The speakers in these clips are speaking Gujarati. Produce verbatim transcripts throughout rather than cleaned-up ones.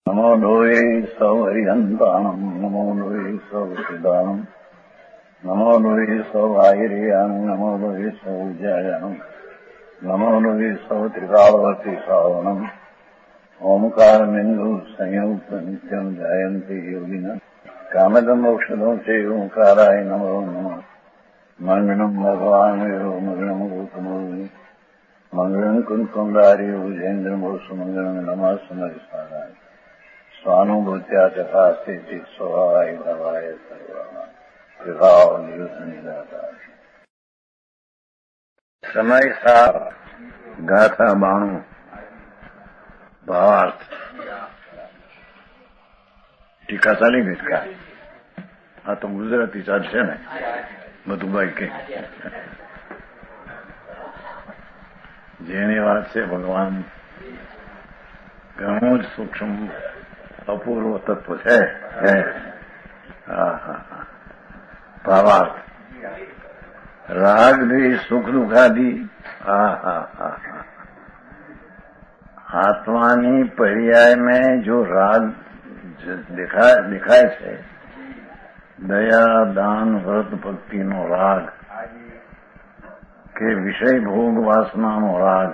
નમો લોહે સૌહરિહંતાણમ નમો લોહે સૌસિદાનમ નમો લોહે સૌઆયર્યાણમ નમો લોહે સૌજ્યાયાણમ નમો લોહે સૌત્રિકાળવતી સાવણમ ઓમકારમિંદુ સંયુક્ત નિત્યમ જાયંતી યોગિના કામદમોક્ષદો છે ઓંકારાય નમો નમઃ મંગળમ ભગવાન મંગળમ ગૌતમોર્મિ મંગળમ કુંકુંડારી ભુજેન્દ્રમોષ મંગળમ નમઃ સમરિસારાય સ્વાનુભૂત્યા ચકાસ્તે સ્વભાવાય ભવાય સર્વા વિભાવ નિદાતા સમય સાર ગાથા બાણું ભાવાર્થ ટીકા ચાલી ગઈ કા આ તો ગુજરાતી ચાલશે ને મધુભાઈ કે જેની વાત છે ભગવાન ઘણું જ સૂક્ષ્મ અપૂર્વ તત્વ છે. ભાવાર્થ રાગ દ્વેષ સુખ દુઃખાદી હા હા હા હા આત્માની પર્યાય में जो राग दिखाय दिखाय છે દયા દાન વ્રત ભક્તિનો રાગ કે વિષય ભોગ વાસનાનો રાગ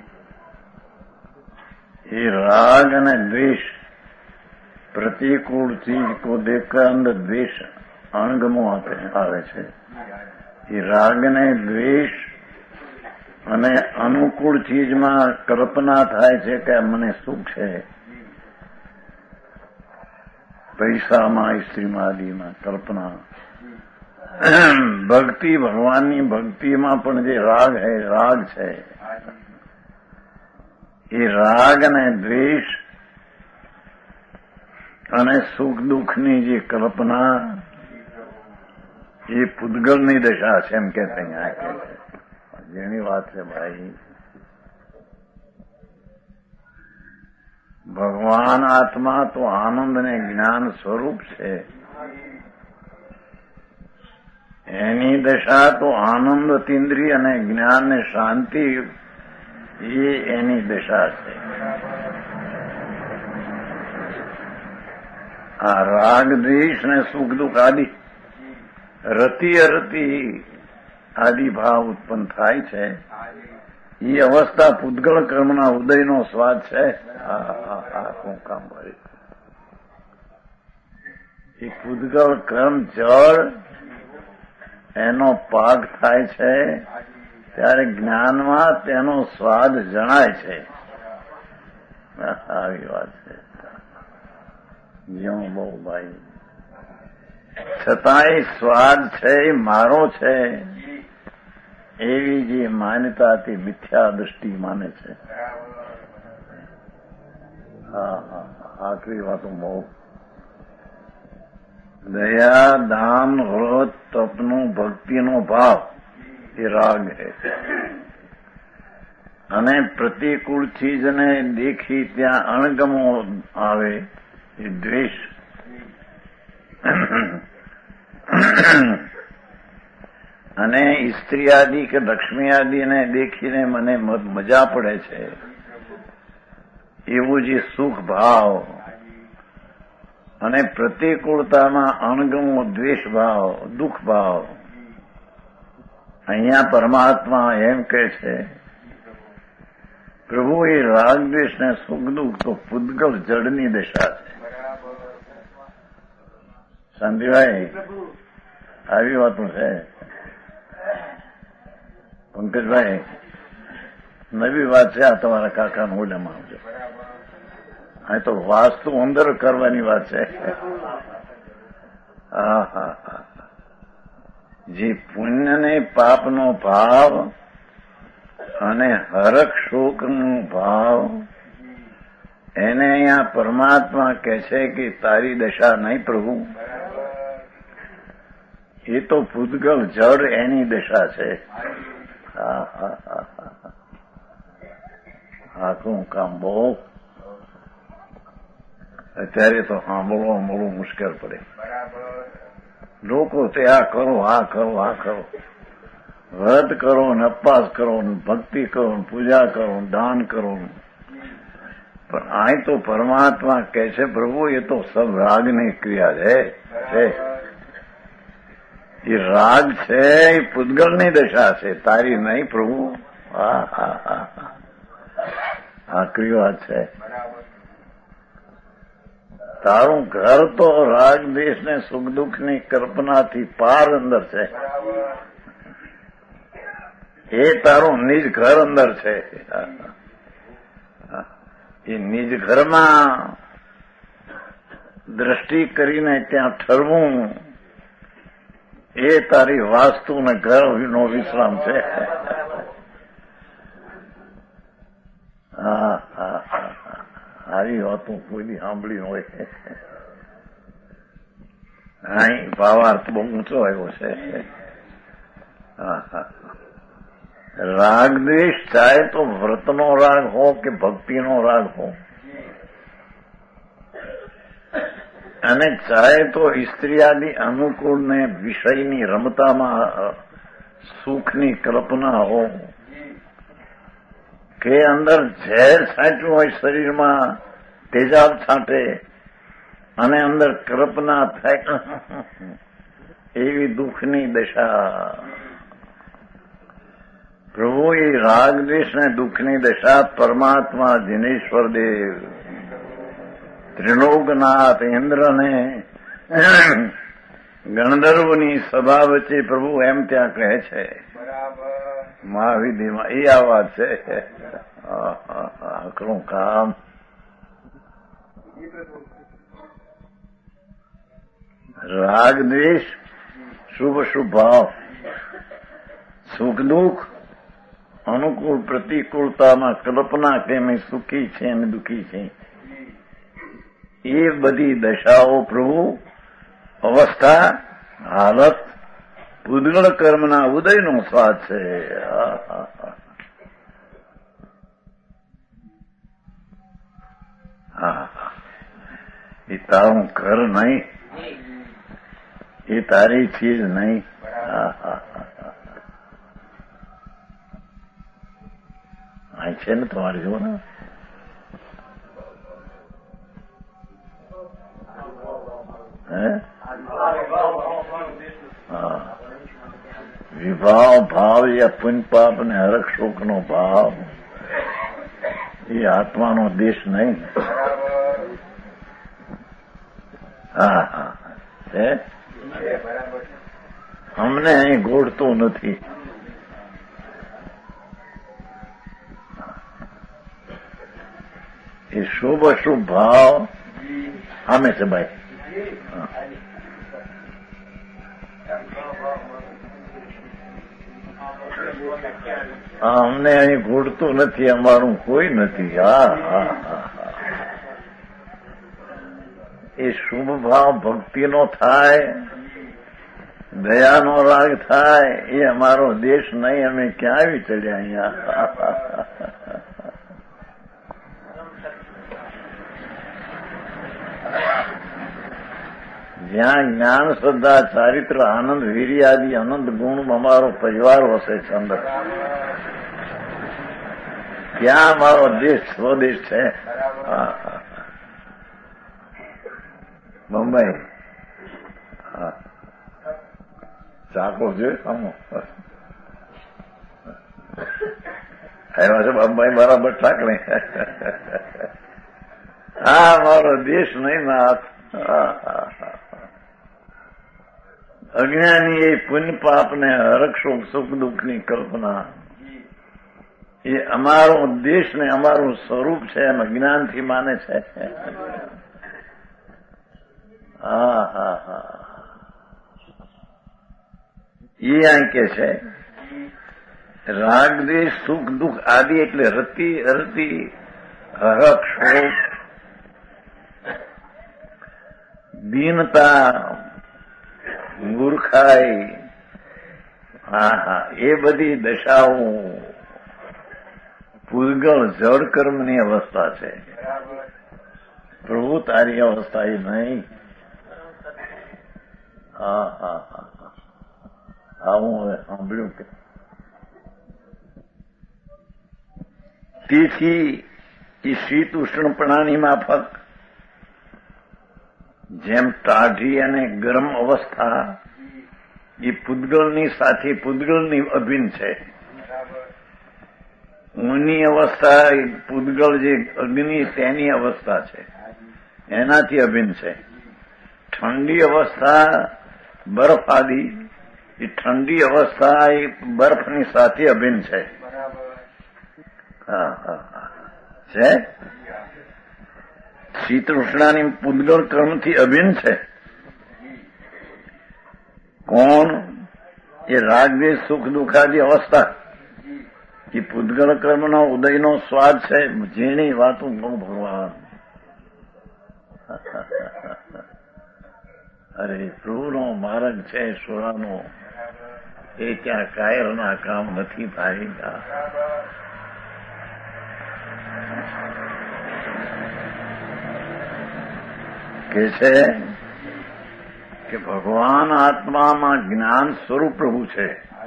ये राग અને द्वेष प्रतिकूल चीज को देखकर अंदर द्वेष अणगमो આવે છે. ये राग ને દ્વેષ અને અનુકૂળ ચીજમાં કલ્પના થાય છે કે મને સુખ છે, પૈસામાં સ્ત્રીમાં આદિમાં કલ્પના. ભક્તિ ભગવાનની ભક્તિમાં પણ જે રાગ હૈ રાગ છે એ રાગ અને દ્વેષ અને સુખ દુઃખની જે કલ્પના એ પૂતગલની દશા છે એમ કે અહીંયા કે છે. જેની વાત છે ભાઈ ભગવાન આત્મા તો આનંદ અને જ્ઞાન સ્વરૂપ છે. એની દશા તો આનંદ તીન્દ્રિય અને જ્ઞાન ને શાંતિ એ એની દશા છે. આ રાગ દ્વેષ ને સુખ દુઃખ આદિ રતિ અરતિ આદિ ભાવ ઉત્પન્ન થાય છે. એ અવસ્થા પૂતગળ કર્મના ઉદયનો સ્વાદ છે. શું કામ ભરે એ પૂતગળ કર્મ જળ એનો પાક થાય છે ત્યારે જ્ઞાનમાં તેનો સ્વાદ જણાય છે. આવી વાત છે. જ્યો બહુ ભાઈ છતાંય સ્વાદ છે એ મારો છે એવી જે માન્યતાથી મિથ્યા દૃષ્ટિ માને છે. હા હા આખરી વાતો બહુ દયા દાન વ્રત તપનો ભક્તિનો ભાવ એ રાગ છે અને પ્રતિકૂળ ચીજને દેખી ત્યાં અણગમો આવે એ દ્વેષ. અને સ્ત્રી આદિ કે લક્ષ્મી આદિને દેખીને મને મજા પડે છે એવું જે સુખ ભાવ અને પ્રતિકૂળતામાં અણગમો દ્વેષ ભાવ દુઃખ ભાવ. અહીંયા પરમાત્મા એમ કહે છે પ્રભુ એ રાગ દ્વેષ ને સુખ દુઃખ તો પૂતગલ જળની દશા છે. શાંતિભાઈ આવી વાતો છે. પંકજભાઈ નવી વાત છે આ તમારા કાકાનું ઓલામાં આવજો. આ તો વાસ્તુ અંદર કરવાની વાત છે. હા હા હા જે પુણ્ય ને પાપનો ભાવ અને હરખ શોકનો ભાવ એને અહીંયા પરમાત્મા કહે છે કે તારી દશા નહીં પ્રભુ, એ તો પૂતગલ જળ એની દશા છે. હા હા હા હા આખું કામ બહુ અત્યારે તો સાંભળવા મળવું મુશ્કેલ પડે. લોકો તે આ કરો આ કરો આ કરો વ્રત કરો ને અપવાસ કરો ને ભક્તિ કરો ને પૂજા કરો દાન કરો પણ અહીં તો પરમાત્મા કહે છે પ્રભુ એ તો સબ રાગની ક્રિયા છે. એ રાગ છે એ પૂતગલની દશા છે, તારી નહીં પ્રભુ. હા હા હા આ ક્રિયા છે. તારું ઘર તો રાગ દેશ ને સુખ દુઃખ ની કલ્પનાથી પાર અંદર છે. એ તારું નિજ ઘર અંદર છે. એ નિજ ઘરમાં દ્રષ્ટિ કરીને ત્યાં ઠરવું એ તારી વાસ્તુ ને ઘરનો વિશ્રામ છે. હા હા હા આવી વાતો કોઈ સાંભળી હોય. અહીં ભાવાર્થ બહુ ઊંચો આવ્યો છે. હા હા રાગ દ્વેષ ચાહે તો વ્રતનો રાગ હો કે ભક્તિનો રાગ હો, અને ચાહે તો સ્ત્રીયાદિ અનુકૂળ ને વિષયની રમતામાં સુખની કલ્પના હો, કે અંદર ઝેર છાંટ્યું હોય શરીરમાં તેજાબ છાંટે અને અંદર કલ્પના થાય એવી દુઃખની દશા. પ્રભુ એ રાગ દ્વેષ ને દુઃખની દશા પરમાત્મા જિનેશ્વર દેવ ત્રિલોકનાથ ઇન્દ્રને ગણધર્વની સભા વચ્ચે પ્રભુ એમ ત્યાં કહે છે મહાવિધિમાં. એ આ વાત છે. આકરું કામ. રાગ દ્વેષ શુભ શુભ ભાવ સુખ દુઃખ અનુકૂળ પ્રતિકૂળતામાં કલ્પના કે મેં સુખી છે અને દુઃખી છે, એ બધી દશાઓ પ્રભુ અવસ્થા હાલત પૂદગળ કર્મના ઉદયનો સ્વાદ છે. હા એ તારું ઘર નહીં, એ તારી ચીજ નહીં. હા હા અહીં છે ને તમારી જો ને હે હા વિભાવ ભાવ યા પુણ્ય પાપ ને હરખ શોક નો ભાવ એ આત્માનો દેશ નહીં. હા હા છે. અમને અહીં ગોળતું નથી. એ શુભ અશુભ ભાવ આમે છે ભાઈ. અમને અહીં ઘૂડતું નથી, અમારું કોઈ નથી. હા હા હા એ શુભ ભાવ ભક્તિનો થાય, દયાનો રાગ થાય, એ અમારો દેશ નહીં. અમે ક્યાં આવી ચડ્યા અહીંયા. જ્યાં જ્ઞાન શ્રદ્ધા ચારિત્ર આનંદ વીર્ય આદિ અનંત ગુણ અમારો પરિવાર વસે છે અંદર, ત્યાં અમારો દેશ સ્વદેશ છે. મુંબઈ હા ચાકો જોઈ સામો આવ્યા છે મુંબઈ બરાબર ઠાકણે. હા મારો દેશ નહીં નાથ. અજ્ઞાની એ પુણ્ય પાપ ને હરખ શોક સુખ દુઃખ ની કલ્પના એ અમારો દેશ ને અમારું સ્વરૂપ છે એમ જ્ઞાનથી માને છે. હા હા હા એ આ કે છે રાગ દ્વેષ સુખ દુઃખ આદિ એટલે રતિ અરતિ હરખ શોક દીનતા મૂર્ખાઈ. હા હા એ બધી દશાઓ પૂતગળ જળ કર્મની અવસ્થા છે. પ્રભુ તારી અવસ્થા એ નહીં. હા હા હા હા હું હવે સાંભળ્યું કે તેથી એ શીત ઉષ્ણપણાની માફક, જેમ ટાઢી અને ગરમ અવસ્થા એ પૂદગલની સાથે પૂદગલની અભિન્ન છે. ઊની અવસ્થા એ પૂદગલ જે અગ્નિ તેની અવસ્થા છે, એનાથી અભિન્ન છે. ઠંડી અવસ્થા બરફ આદિ એ ઠંડી અવસ્થા એ બરફની સાથે અભિન્ન છે. હા હા હા છે. શીત ઉષ્ણાની પૂદગલ ક્રમથી અભિન્ન છે. કોણ? એ રાગદ્વેષ સુખ દુઃખાદી અવસ્થા એ પૂદગલ કર્મનો ઉદયનો સ્વાદ છે. જેની વાતો બહુ ભગવાન. અરે પ્રભુનો માર્ગ છે સોરાનો, એ ત્યાં કાયરના કામ નથી ભાઈ. કે છે કે ભગવાન આત્મામાં જ્ઞાન સ્વરૂપ પ્રભુ છે.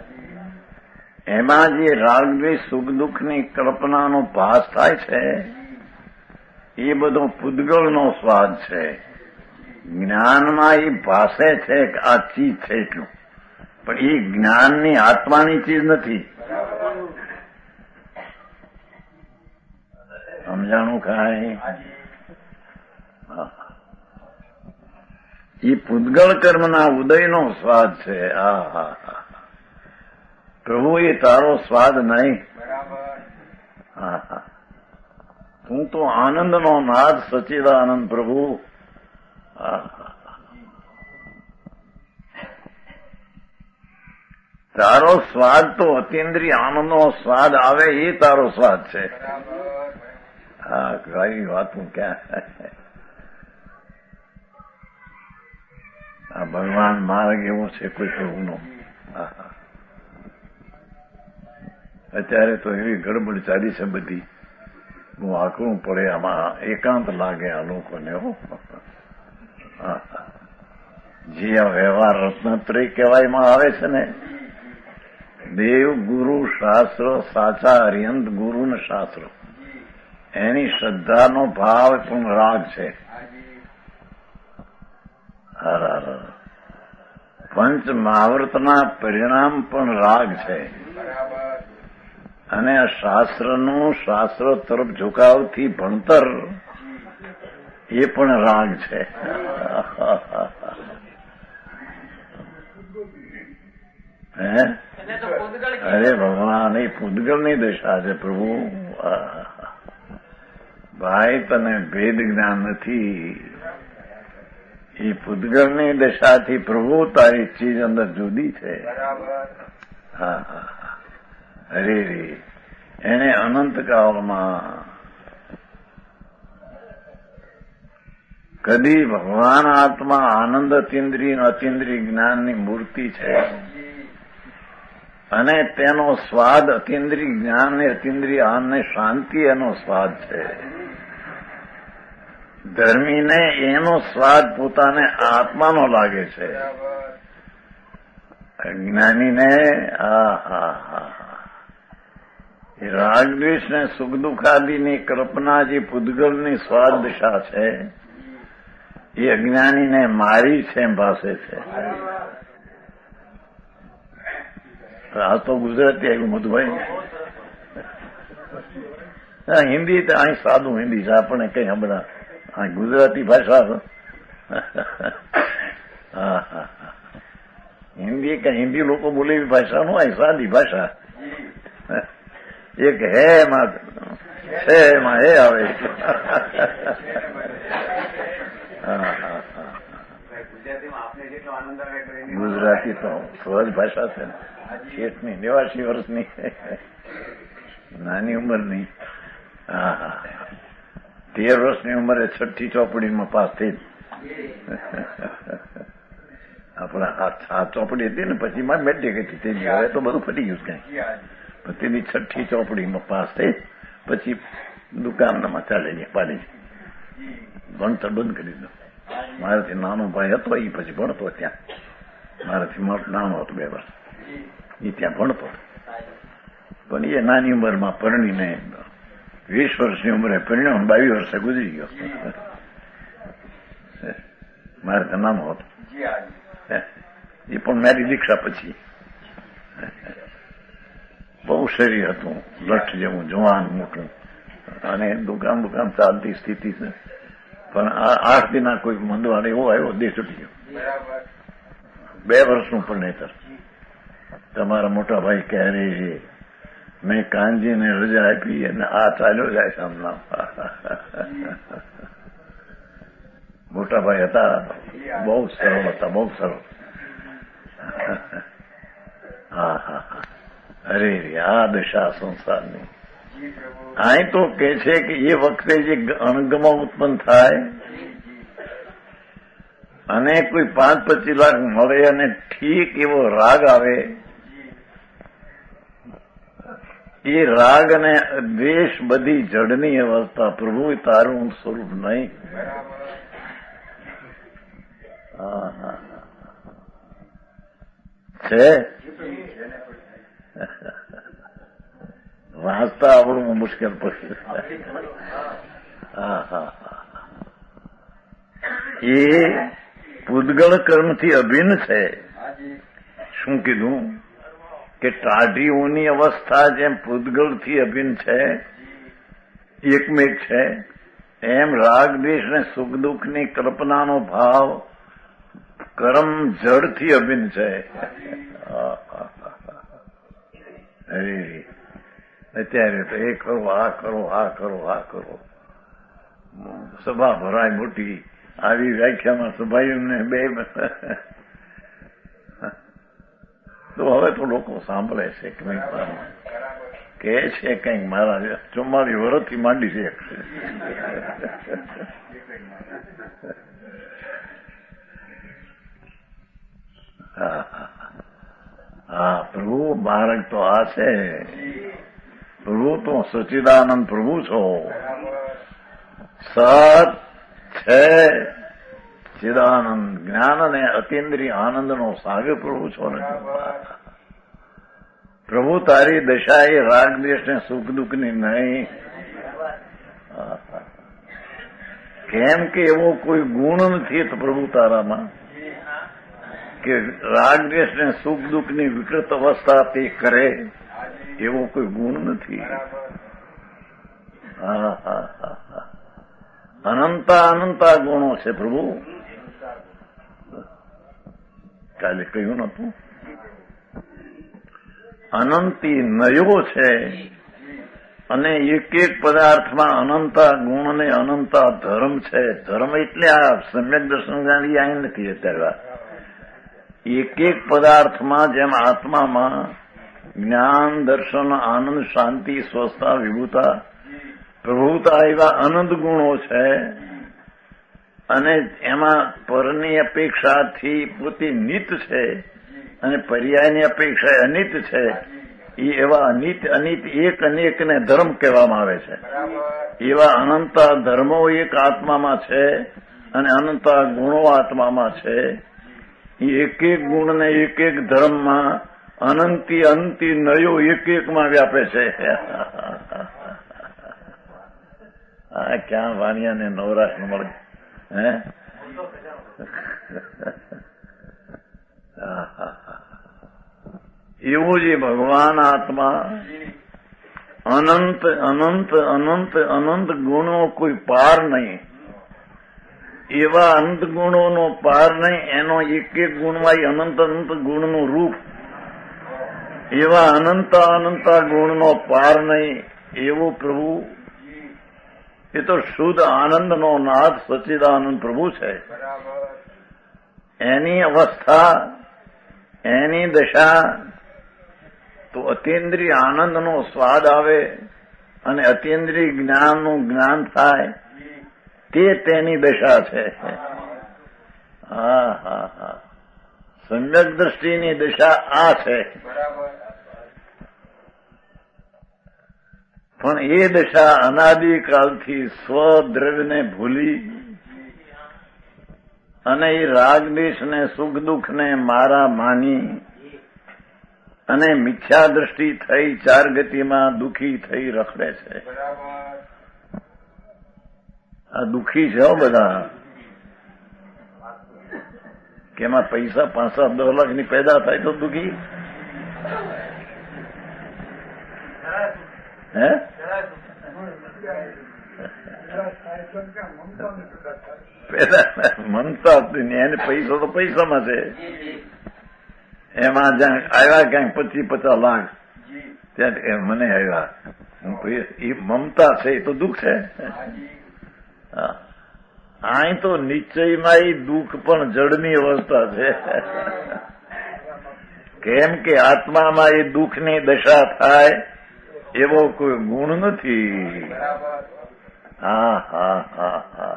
એમાં જે રાગદ્વેષ સુખ દુઃખની કલ્પનાનો ભાસ થાય છે એ બધો પૂદગલનો સ્વાદ છે. જ્ઞાનમાં એ ભાસે છે કે આ ચીજ છે એટલું, પણ એ જ્ઞાનની આત્માની ચીજ નથી. સમજાણું કાંઈ? એ પૂદગલ કર્મના ઉદયનો સ્વાદ છે. આ હા હા પ્રભુ, એ તારો સ્વાદ નહીં. હા હા તું તો આનંદનો નાદ સચ્ચિદાનંદ પ્રભુ. હા હા તારો સ્વાદ તો અતિન્દ્રિય આનંદનો સ્વાદ આવે એ તારો સ્વાદ છે. હા કઈ વાતું ક્યાં. આ ભગવાન માર્ગ એવો છે કોઈ પ્રભુનો. અત્યારે તો એવી ગડબડ ચાલી છે બધી, બહુ આકરું પડે આમાં, એકાંત લાગે આ લોકોને. જે આ વ્યવહાર રત્નત્રય કહેવાયમાં આવે છે ને, દેવ ગુરુ શાસ્ત્ર સાચા અર્યંત ગુરુ ને શાસ્ત્ર, એની શ્રદ્ધાનો ભાવ પણ રાગ છે. પંચ મહાવ્રતના પરિણામ પણ રાગ છે. અને આ શાસ્ત્રનું શાસ્ત્ર તરફ ઝુકાવથી ભણતર એ પણ રાગ છે. હે અરે ભગવાન, એ પૂદગલની દશા છે પ્રભુ. ભાઈ તને ભેદ જ્ઞાન નથી. એ પૂદગલની દશાથી પ્રભુ તારી ચીજ અંદર જુદી છે. હા હા અરે રે, એને અનંતકાળમાં કદી ભગવાન આત્મા આનંદ અતિન્દ્રિય અતિન્દ્રિય જ્ઞાનની મૂર્તિ છે. અને તેનો સ્વાદ અતિન્દ્રિય જ્ઞાન ને અતિન્દ્રિય આનંદ શાંતિ એનો સ્વાદ છે. ધર્મીને એનો સ્વાદ પોતાને આત્માનો લાગે છે. જ્ઞાનીને આ હા હા એ રાગદ્વેષ ને સુખ દુઃખાદીની કલ્પના જે પૂદગલની સ્વાદ દિશા છે એ અજ્ઞાનીને મારી છે એમ ભાષે છે. આ તો ગુજરાતી આવ્યું મધુભાઈ. હિન્દી તો અહીં સાદું હિન્દી છે, આપણને કઈ હમણાં આ ગુજરાતી ભાષા. હા હા હિન્દી કે હિન્દી લોકો બોલે એવી ભાષા નું અહીં સાદી ભાષા. એક હે એમાં છે, એમાં હે આવે. ગુજરાતી તો સહજ ભાષા છે ને, શેઠની નેવાસી વર્ષની નાની ઉંમરની. હા હા તેર વર્ષની ઉંમરે છઠ્ઠી ચોપડીમાં પાસ થઈ. આપણા આ ચોપડી હતી ને પછી માં મેટ્રિક હતી તેની, હવે તો બધું ફટી ગયું કઈ. તેની છઠ્ઠી ચોપડીમાં પાસ થઈ પછી દુકાનમાં ચાલે પાડી ભણતર બંધ કરી દો. મારાથી નાનો ભાઈ હતો એ પછી ભણતો ત્યાં, મારાથી નાનો હતો બે વર્ષ, એ ત્યાં ભણતો. પણ એ નાની ઉંમરમાં પરણીને વીસ વર્ષની ઉંમરે પરણ્યો, બાવીસ વર્ષે ગુજરી ગયો. મારે તો નામ હતું એ પણ મારી દીક્ષા પછી. બહુ શરીર હતું, લઠ જેવું, જવાન મોટું, અને દુકાન દુકાન ચાલતી સ્થિતિ છે. પણ આઠ દિના કોઈ મંદવાડ એવો આવ્યો, દેહ છૂટી ગયો. બે વર્ષનું પરણેતર. તમારા મોટા ભાઈ ક્યારે છે, મેં કાનજીને રજા આપી અને આ ચાલ્યો જાય સામના. મોટા ભાઈ હતા, બહુ સરળ હતા, બહુ સરળ. હા હા હા, અરે આ દશા સંસારની. અહીં તો કે છે કે એ વખતે જે અણગમો ઉત્પન્ન થાય અને કોઈ પાંચ પચીસ લાખ મળે અને ઠીક એવો રાગ આવે, એ રાગ અને દ્વેષ બધી જડની અવસ્થા. પ્રભુ તારું સ્વરૂપ નહીં. હા હા છે. વાંચતા આવડવું મુશ્કેલ પડશે. હા હા હા, એ પૂદગળ કર્મથી અભિન્ન છે. શું કીધું કે ટાઢીઓની અવસ્થા જેમ પૂદગળથી અભિન્ન છે, એકમેક છે, એમ રાગ દ્વેષ ને સુખ દુઃખની કલ્પનાનો ભાવ કર્મ જડથી અભિન્ન છે. અરે અત્યારે તો એ કરો, આ કરો, આ કરો, આ કરો, સભા ભરાય મોટી. આવી વ્યાખ્યામાં સભાઈઓને બે તો હવે તો લોકો સાંભળે છે કે કંઈક કે છે, કંઈક મારા ચુમ્માલીસ વર્ષથી માંડી છે. હા, પ્રભુ બાળક તો આ છે. પ્રભુ તો સચ્ચિદાનંદ પ્રભુ છો. સત છે, ચિદાનંદ જ્ઞાન અને અતિન્દ્રિય આનંદનો સાગર પ્રભુ છો ને. પ્રભુ તારી દશા એ રાગ દ્વેષ ને સુખ દુઃખની નહીં. કેમ કે એવો કોઈ ગુણ નથી તો પ્રભુ તારામાં કે રાગ દ્વેષ ને સુખ દુઃખની વિકૃત અવસ્થા તે કરે, એવો કોઈ ગુણ નથી. હા હા હા હા, અનંતા અનંતા ગુણો છે પ્રભુ. કાલે કહ્યું નતું, અનંતી નયો છે અને એક એક પદાર્થમાં અનંતા ગુણ અને અનંતા ધર્મ છે. ધર્મ એટલે આ સમ્યક દર્શન જાણી અહીં નથી અત્યારે. એક એક પદાર્થમાં જેમ આત્મામાં જ્ઞાન, દર્શન, આનંદ, શાંતિ, સ્વસ્થતા, વિભુતા, પ્રભુતા એવા અનંત ગુણો છે, અને એમાં પરની અપેક્ષાથી પોતે નિત છે અને પર્યાયની અપેક્ષા અનિત છે. એ એવા અનિત અનિત એક અનેકને ધર્મ કહેવામાં આવે છે. એવા અનંતા ધર્મો એક આત્મામાં છે અને અનંતા ગુણો આત્મામાં છે. એ એક એક ગુણ ને એક એક ધર્મમાં અનંતી અંતિ નયો એક એકમાં વ્યાપે છે. આ ક્યાં વાણિયાને નવરાશ મળે હે? એવું જ ભગવાન આત્મા અનંત અનંત અનંત અનંત ગુણો કોઈ પાર નહીં. એવા અનંત ગુણોનો પાર નહીં. એનો એક એક ગુણમાં અનંત અનંત ગુણનું રૂપ. એવા અનંતા અનંતા ગુણનો પાર નહીં એવો પ્રભુ. એ તો શુદ્ધ આનંદનો નાથ સચ્ચિદાનંદ પ્રભુ છે. એની અવસ્થા, એની દશા તો અતિન્દ્રિય આનંદનો સ્વાદ આવે અને અતિન્દ્રિય જ્ઞાનનું જ્ઞાન થાય, તે તેની દશા છે. હા હા હા, સમ્યક દ્રષ્ટિની દશા આ છે. પણ એ દશા અનાદિકાલથી સ્વદ્રવ્યને ભૂલી અને એ રાગદ્વેષને સુખ દુઃખને મારા માની અને મિથ્યા દ્રષ્ટિ થઈ ચાર ગતિમાં દુઃખી થઈ રખડે છે. આ દુઃખી છે હો બધા, કે એમાં પૈસા પાંચ સાત દસ લાખની પેદા થાય તો દુઃખી. હે પેદા મમતા એને પૈસા તો પૈસામાં છે, એમાં જ્યાં આવ્યા ક્યાંક પચીસ પચાસ લાખ ત્યાં મને આવ્યા, એ મમતા છે એ તો દુઃખ છે. અહીં તો નિશ્ચયમાં એ દુઃખ પણ જડની અવસ્થા છે, કેમ કે આત્મામાં એ દુઃખની દશા થાય એવો કોઈ ગુણ નથી. હા હા હા હા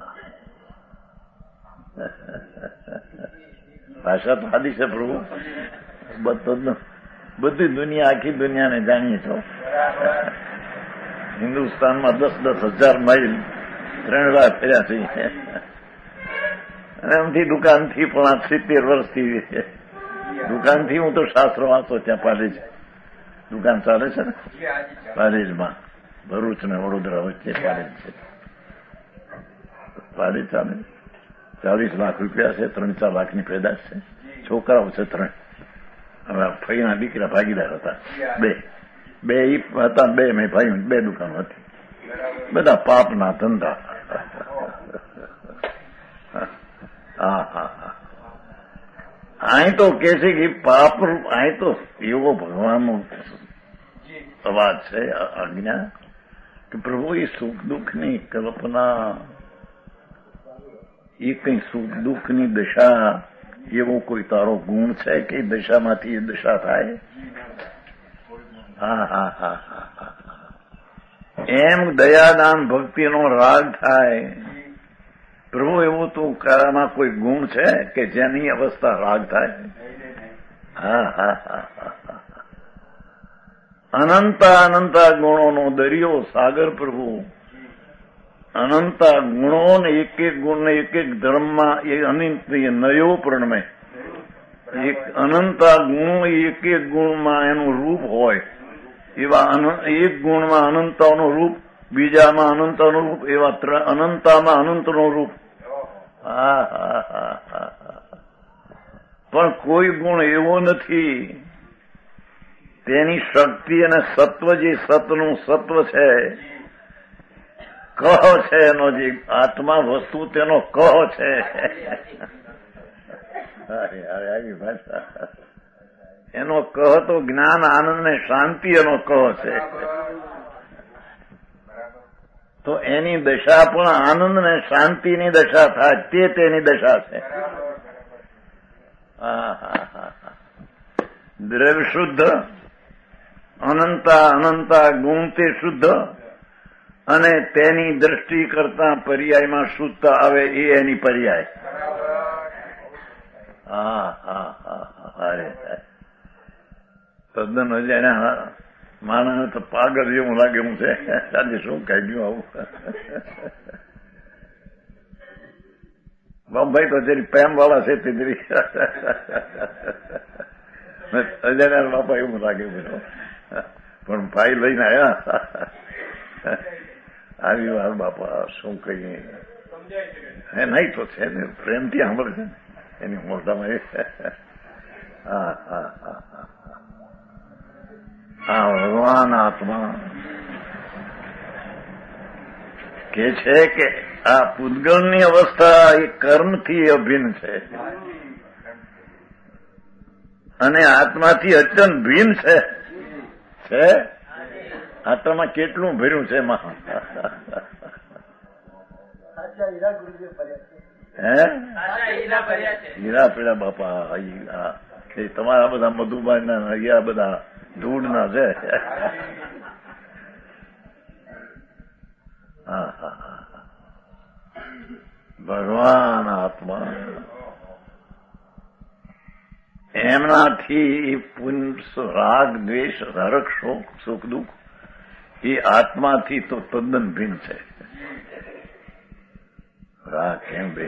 ભાષા તો આદિ છે પ્રભુ, બધું બધી દુનિયા આખી દુનિયાને જાણીએ છો. હિન્દુસ્તાનમાં દસ દસ હજાર માઇલ ત્રણ વાર ફર્યા છીએ, અને એમથી દુકાનથી પણ આ સિત્તેર વર્ષથી દુકાનથી હું તો શાસ્ત્ર વાંચો ત્યાં પાલેજ દુકાન ચાલે છે ને, પાલેજમાં ભરૂચ ને વડોદરા વચ્ચે પાલેજ છે. પાલેજ ચાલે, ચાલીસ લાખ રૂપિયા છે, ત્રણ ચાર લાખની પેદાશ છે, છોકરાઓ છે ત્રણ. હવે ફઈના દીકરા ભાગીદાર હતા બે બે ઈ હતા, બે મેં ભાઈ બે દુકાન હતી, બધા પાપના ધંધા. હા હા હા અહીં તો કે છે કે પાપ, અહીં તો એવો ભગવાનનો અવાજ છે, આજ્ઞા કે પ્રભુ એ સુખ દુઃખની કલ્પના, એ કઈ સુખ દુઃખની દશા એવો કોઈ તારો ગુણ છે કે દશામાંથી એ દશા થાય? હા હા હા હા એમ દયાદાન ભક્તિનો રાગ થાય. પ્રભુ એવું તો આમાં કોઈ ગુણ છે કે જેની અવસ્થા રાગ થાય? હા હા હા હા અનંતા અનંતા ગુણોનો દરિયો સાગર પ્રભુ, અનંતા ગુણો ને એક એક ગુણ ને એક એક ધર્મમાં એ અનંત નયો પ્રણમે, એક અનંતા ગુણો એક એક ગુણમાં એનું રૂપ હોય, એવા એક ગુણમાં અનંતાનું રૂપ, બીજામાં અનંતનું રૂપ, એવા અનંતામાં અનંતનું રૂપ. હા હા હા હા પણ કોઈ ગુણ એવો નથી તેની શક્તિ અને સત્વ, જે સતનું સત્વ છે, કહ છે એનો, જે આત્મા વસ્તુ તેનો કહ છે. આવી ભાષા, એનો કહ તો જ્ઞાન આનંદ ને શાંતિ એનો કહ છે. તો એની દશા પણ આનંદ ને શાંતિની દશા થાય, તે તેની દશા છે. હા હા હા દ્રવ્ય શુદ્ધ, અનંતા અનંતા ગુણ તે શુદ્ધ, અને તેની દ્રષ્ટિ કરતા પર્યાયમાં શુદ્ધતા આવે એ એની પર્યાય. હા હા હા અરે તદ્દન અજાણ્યા માણસને તો પાગલ જેવું લાગે હું છે, આજે શું કહી ગયું આવું. બાપભાઈ તો જરી પ્રેમ વાળા છે તે જરી અજાણ્યા બાપા એવું લાગે બધો, પણ ભાઈ લઈને આવ્યા. આવી વાર બાપા શું કહીએ, હે નહીં તો છે ને, પ્રેમથી સાંભળે છે ને એની મોઢામાં. હા હા હા હા ભગવાન આત્મા કે છે કે આ પૂતગલની અવસ્થા એ કર્મથી અભિન્ન છે, અને આત્માથી અત્યંત ભિન્ન છે. છે આત્મામાં કેટલું ભર્યું છે એમાં. હે હીરા પીડા બાપા, એ તમારા બધા મધુબાઈ ના હીરા બધા ધૂળના છે. હા હા ભગવાન આત્મા એમનાથી રાગ દ્વેષ હરખ શોક સુખ દુઃખ એ આત્માથી તો તદ્દન ભિન્ન છે. રાગ કેમ બે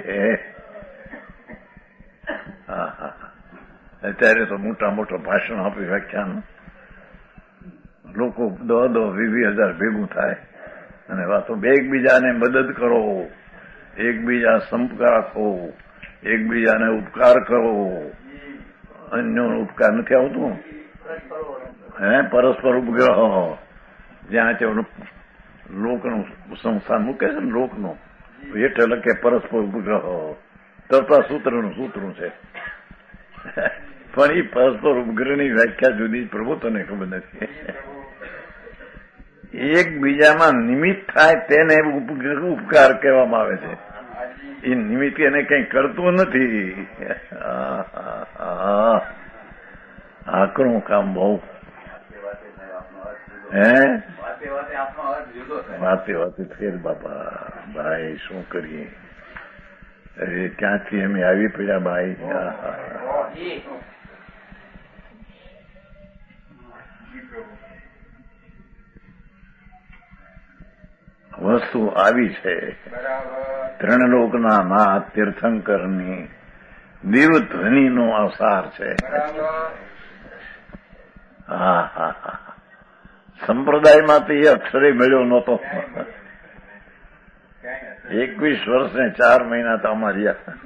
હા હા અત્યારે તો મોટા મોટા ભાષણ આપી વ્યાખ્યાન, લોકો દો દો વીસ વીસ હજાર ભેગું થાય, અને વાતો બે એકબીજાને મદદ કરો, એકબીજા સંપર્ક રાખો, એકબીજાને ઉપકાર કરો. અન્ય ઉપકાર નથી આવતું હે, પરસ્પર ઉપગ્રહ જ્યાં તે લોકનું સંસ્થાન મૂકે છે ને લોકનું એટલે કે પરસ્પર ઉપગ્રહ તરતા સૂત્રનું સૂત્રું છે. પણ એ પરસ્પર ઉપગ્રહની વ્યાખ્યા જુદી પ્રભુ તને ખબર નથી. એકબીજામાં નિમિત્ત થાય તેને ઉપકાર કહેવામાં આવે છે. એ નિમિત્ત એને કંઈ કરતું નથી. આકરું કામ બહુ હે વાતે વાતે ફેર બાપા ભાઈ શું કરીએ. અરે ક્યાંથી અમે આવી પડ્યા ભાઈ. વસ્તુ આવી છે ત્રણલોકના નાથ તીર્થંકરની દેવધ્વનિનો અવસાર છે. હા હા હા સંપ્રદાયમાં તો એ અક્ષરે મળ્યો નહોતો. એકવીસ વર્ષ ને ચાર મહિના તો અમારી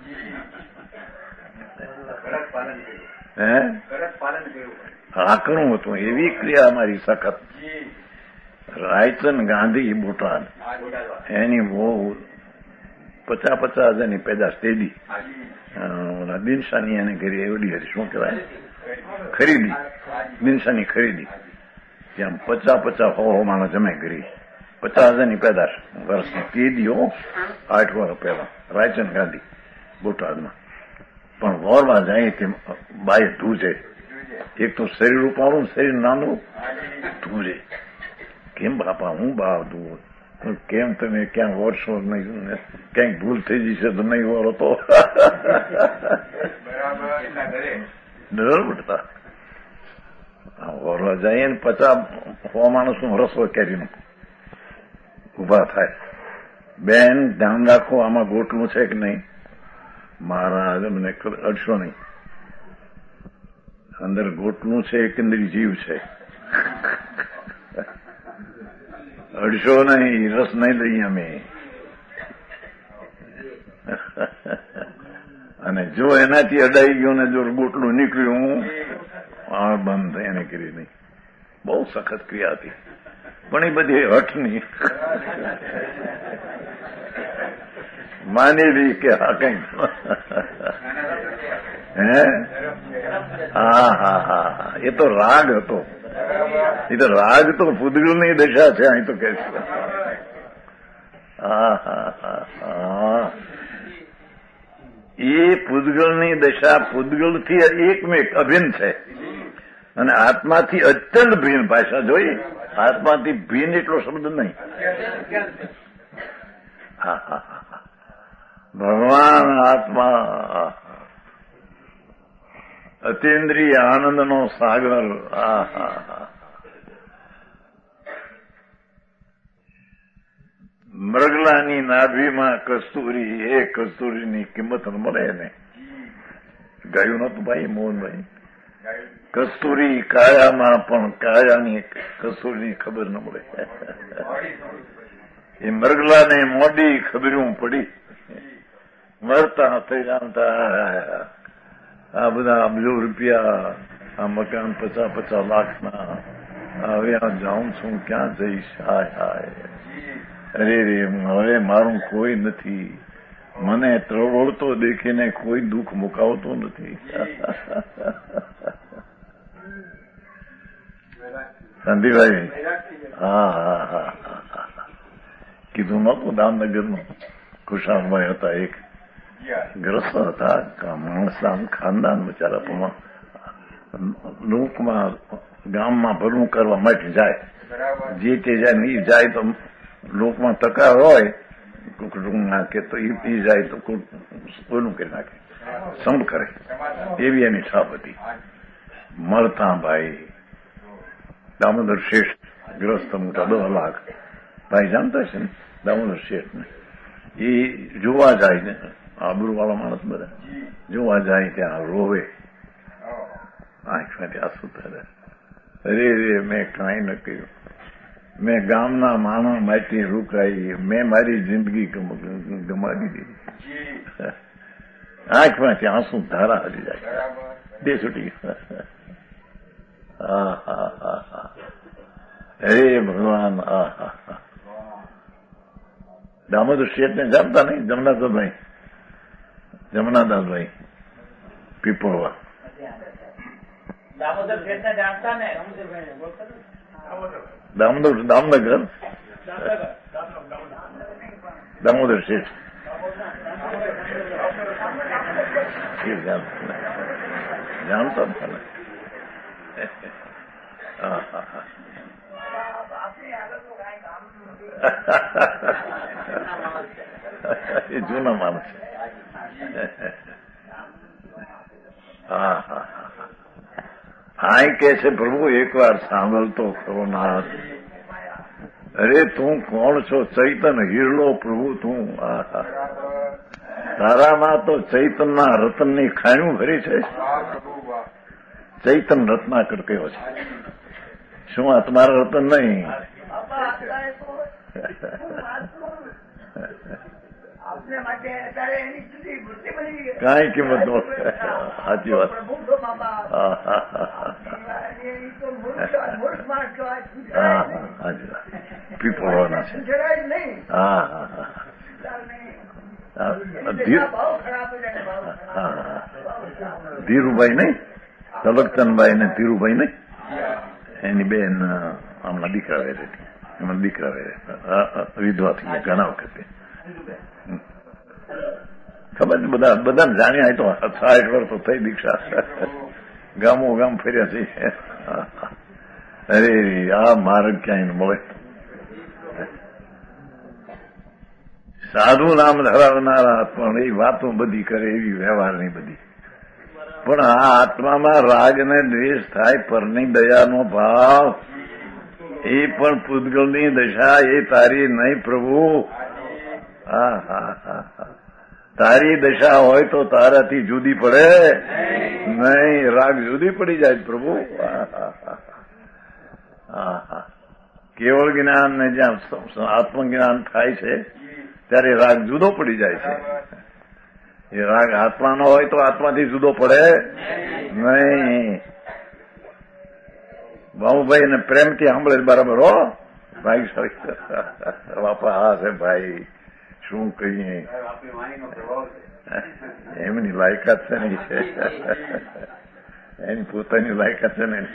હે આકરું હતું. એવી ક્રિયા અમારી સખત. રાયચંદ ગાંધી બોટાદ એની બહુ પચાસ પચાસ હજારની પેદાશ તેદી દિનશાની એને કરી એવડી હતી શું કહેવાય ખરીદી દિનશાની ખરીદી ત્યાં પચાસ પચાસ હો માણસ જમે કરી પચાસ હજારની પેદાશ વર્ષની તેદીઓ આઠ વર્ષ પહેલા રાયચંદ ગાંધી બોટાદમાં. પણ વોરવા જાય તે બાય ધૂજે. એક તો શરીર ઉપાડું શરીર નાનું ધૂજે. કેમ બાપા હું બાપ દઉં કેમ તમે ક્યાં વળશો નહીં ક્યાંક ભૂલ થઈ જશે તો નહીં વળો તો ડર પડતા વળવા જઈએ ને પચાસ સો માણસનું રસોઈ કરીને ઉભા થાય. બેન ધ્યાન રાખો આમાં ગોટલું છે કે નહીં. મહારાજ મને અડશો નહીં. અંદર ગોટલું છે કે અંદર જીવ છે. અડશો નહીં રસ નહીં લઈએ અમે. અને જો એનાથી અડાઈ ગયું ને જો ગોટલું નીકળ્યું આ બંધ એને કરી નહીં. બહુ સખત ક્રિયા હતી પણ એ બધી હઠની માની લી કે હા કઈ હે હા હા હા એ તો રાગ હતો. એ તો રાગ તો પૂદગલની દશા છે. અહીં તો કે છે હા હા હા હા એ પૂદગલની દશા પૂદગલથી એકમેક અભિન્ન છે અને આત્માથી અત્યંત ભિન્ન. ભાષા જોઈ આત્માથી ભિન્ન એટલો શબ્દ નહીં. હા હા હા ભગવાન આત્મા અતિન્દ્રિય આનંદનો સાગર. આ હા હા મૃગલાની નાભીમાં કસ્તુરી. એ કસ્તુરીની કિંમત મળે ને ગાયું નતું ભાઈ મોહનભાઈ. કસ્તુરી કાયામાં પણ કાયાની કસ્તુરીની ખબર ન મળે. એ મૃગલાને મોડી ખબરું પડી મરતા થઈ જાણતા આ બધા અબજો રૂપિયા આ મકાન પચાસ પચાસ લાખના હવે આ જાઉં છું ક્યાં જઈશ. હાય હાય અરે રે હવે મારું કોઈ નથી. મને ત્રવળતો દેખીને કોઈ દુઃખ મુકાવતો નથી. શાંતિભાઈ હા હા હા હા કીધું નતું દામનગરનું ખુશાલભાઈ હતા એક ગ્રસ્ત હતા માણસ ખાનદાન બચારા લોકમાં ગામમાં ભલું કરવા માટે જાય. જે તે જાય નહીં જાય તો લોકમાં તકાર હોય કુટુંબ નાખે તો એ જાય તો કોનું કરી નાખે સંપ કરે. એવી એની છાપ હતી. મળતા ભાઈ દામોદર શેઠ ગ્રસ્ત મોટા દસ લાખ ભાઈ જાણતા છે ને દામોદર શેઠ ને. એ જોવા જાય ને આબરૂ વાળા માણસ બધા જોવા જાય ત્યાં રોવે આંખમાંથી આંસુ થાય. અરે રે મેં કાંઈ ન કર્યું મેં ગામના માણસ માટી રૂકાઈ, મેં મારી જિંદગી ગમાવી દીધી. આંખમાંથી આંસુ ધારા હરી જાય, બે છૂટી. હા હા હા હા, હે ભગવાન. હા હા હા. દામોદર શેઠને જાણતા નહીં? જમનાદાસભાઈ, જમનાદાસભાઈ પીપળવા. દામોદર શેઠને જાણતા ને? દામોદર દામનગર દામોદર શેઠ જાણતો ને? હા હા હા. એ જૂના માણસ. હા હા હા. આ કે છે પ્રભુ એક વાર સાંભળતો ખરો નાથ. અરે તું કોણ છો? ચૈતન હિરલો પ્રભુ તું. આહા, તારામાં તો ચૈતનના રતનની ખાણું ભરી છે. ચૈતન રત્નાકર કયો છે. શું આ તમારા રતન નહીં? કાંઈ કિંમત નો. સાચી વાત. હા હા હા. પીપળવાના છે. હા હા હા. ધીરુભાઈ નહીં, તલકચંદભાઈ ને ધીરુભાઈ નહીં, એની બેન હમણાં દીકરા વેરે, એમાં દીકરા વેરે વિધવા થઈ ગયા ઘણા વખતે. ખબર ને બધા બધાને જાણ્યા. તો સાઠ વર્ષ તો થઈ દીક્ષા, ગામો ગામ ફર્યા છે. અરે આ માર્ગ ક્યાંય મળે. સાધુ નામ ધરાવનારા પણ એ વાતો બધી કરે, એવી વ્યવહારની બધી. પણ આ આત્મામાં રાગ ને દ્વેષ થાય, પરની દયાનો ભાવ, એ પણ પૂતગલની દશા, એ તારી નહીં પ્રભુ. હા હા હા હા. તારી દશા હોય તો તારાથી જુદી પડે નહીં, રાગ જુદી પડી જાય પ્રભુ. હા હા. કેવળ જ્ઞાન ને જ્યાં આત્મજ્ઞાન થાય છે ત્યારે રાગ જુદો પડી જાય છે. એ રાગ આત્માનો હોય તો આત્માથી જુદો પડે નહીં. બાબુભાઈ ને પ્રેમથી સાંભળે બરાબર. હો ભાઈ, બાપા હા છે ભાઈ, શું કહીએ, એમની લાયકાત છે ને, એની પોતાની લાયકાત છે ને.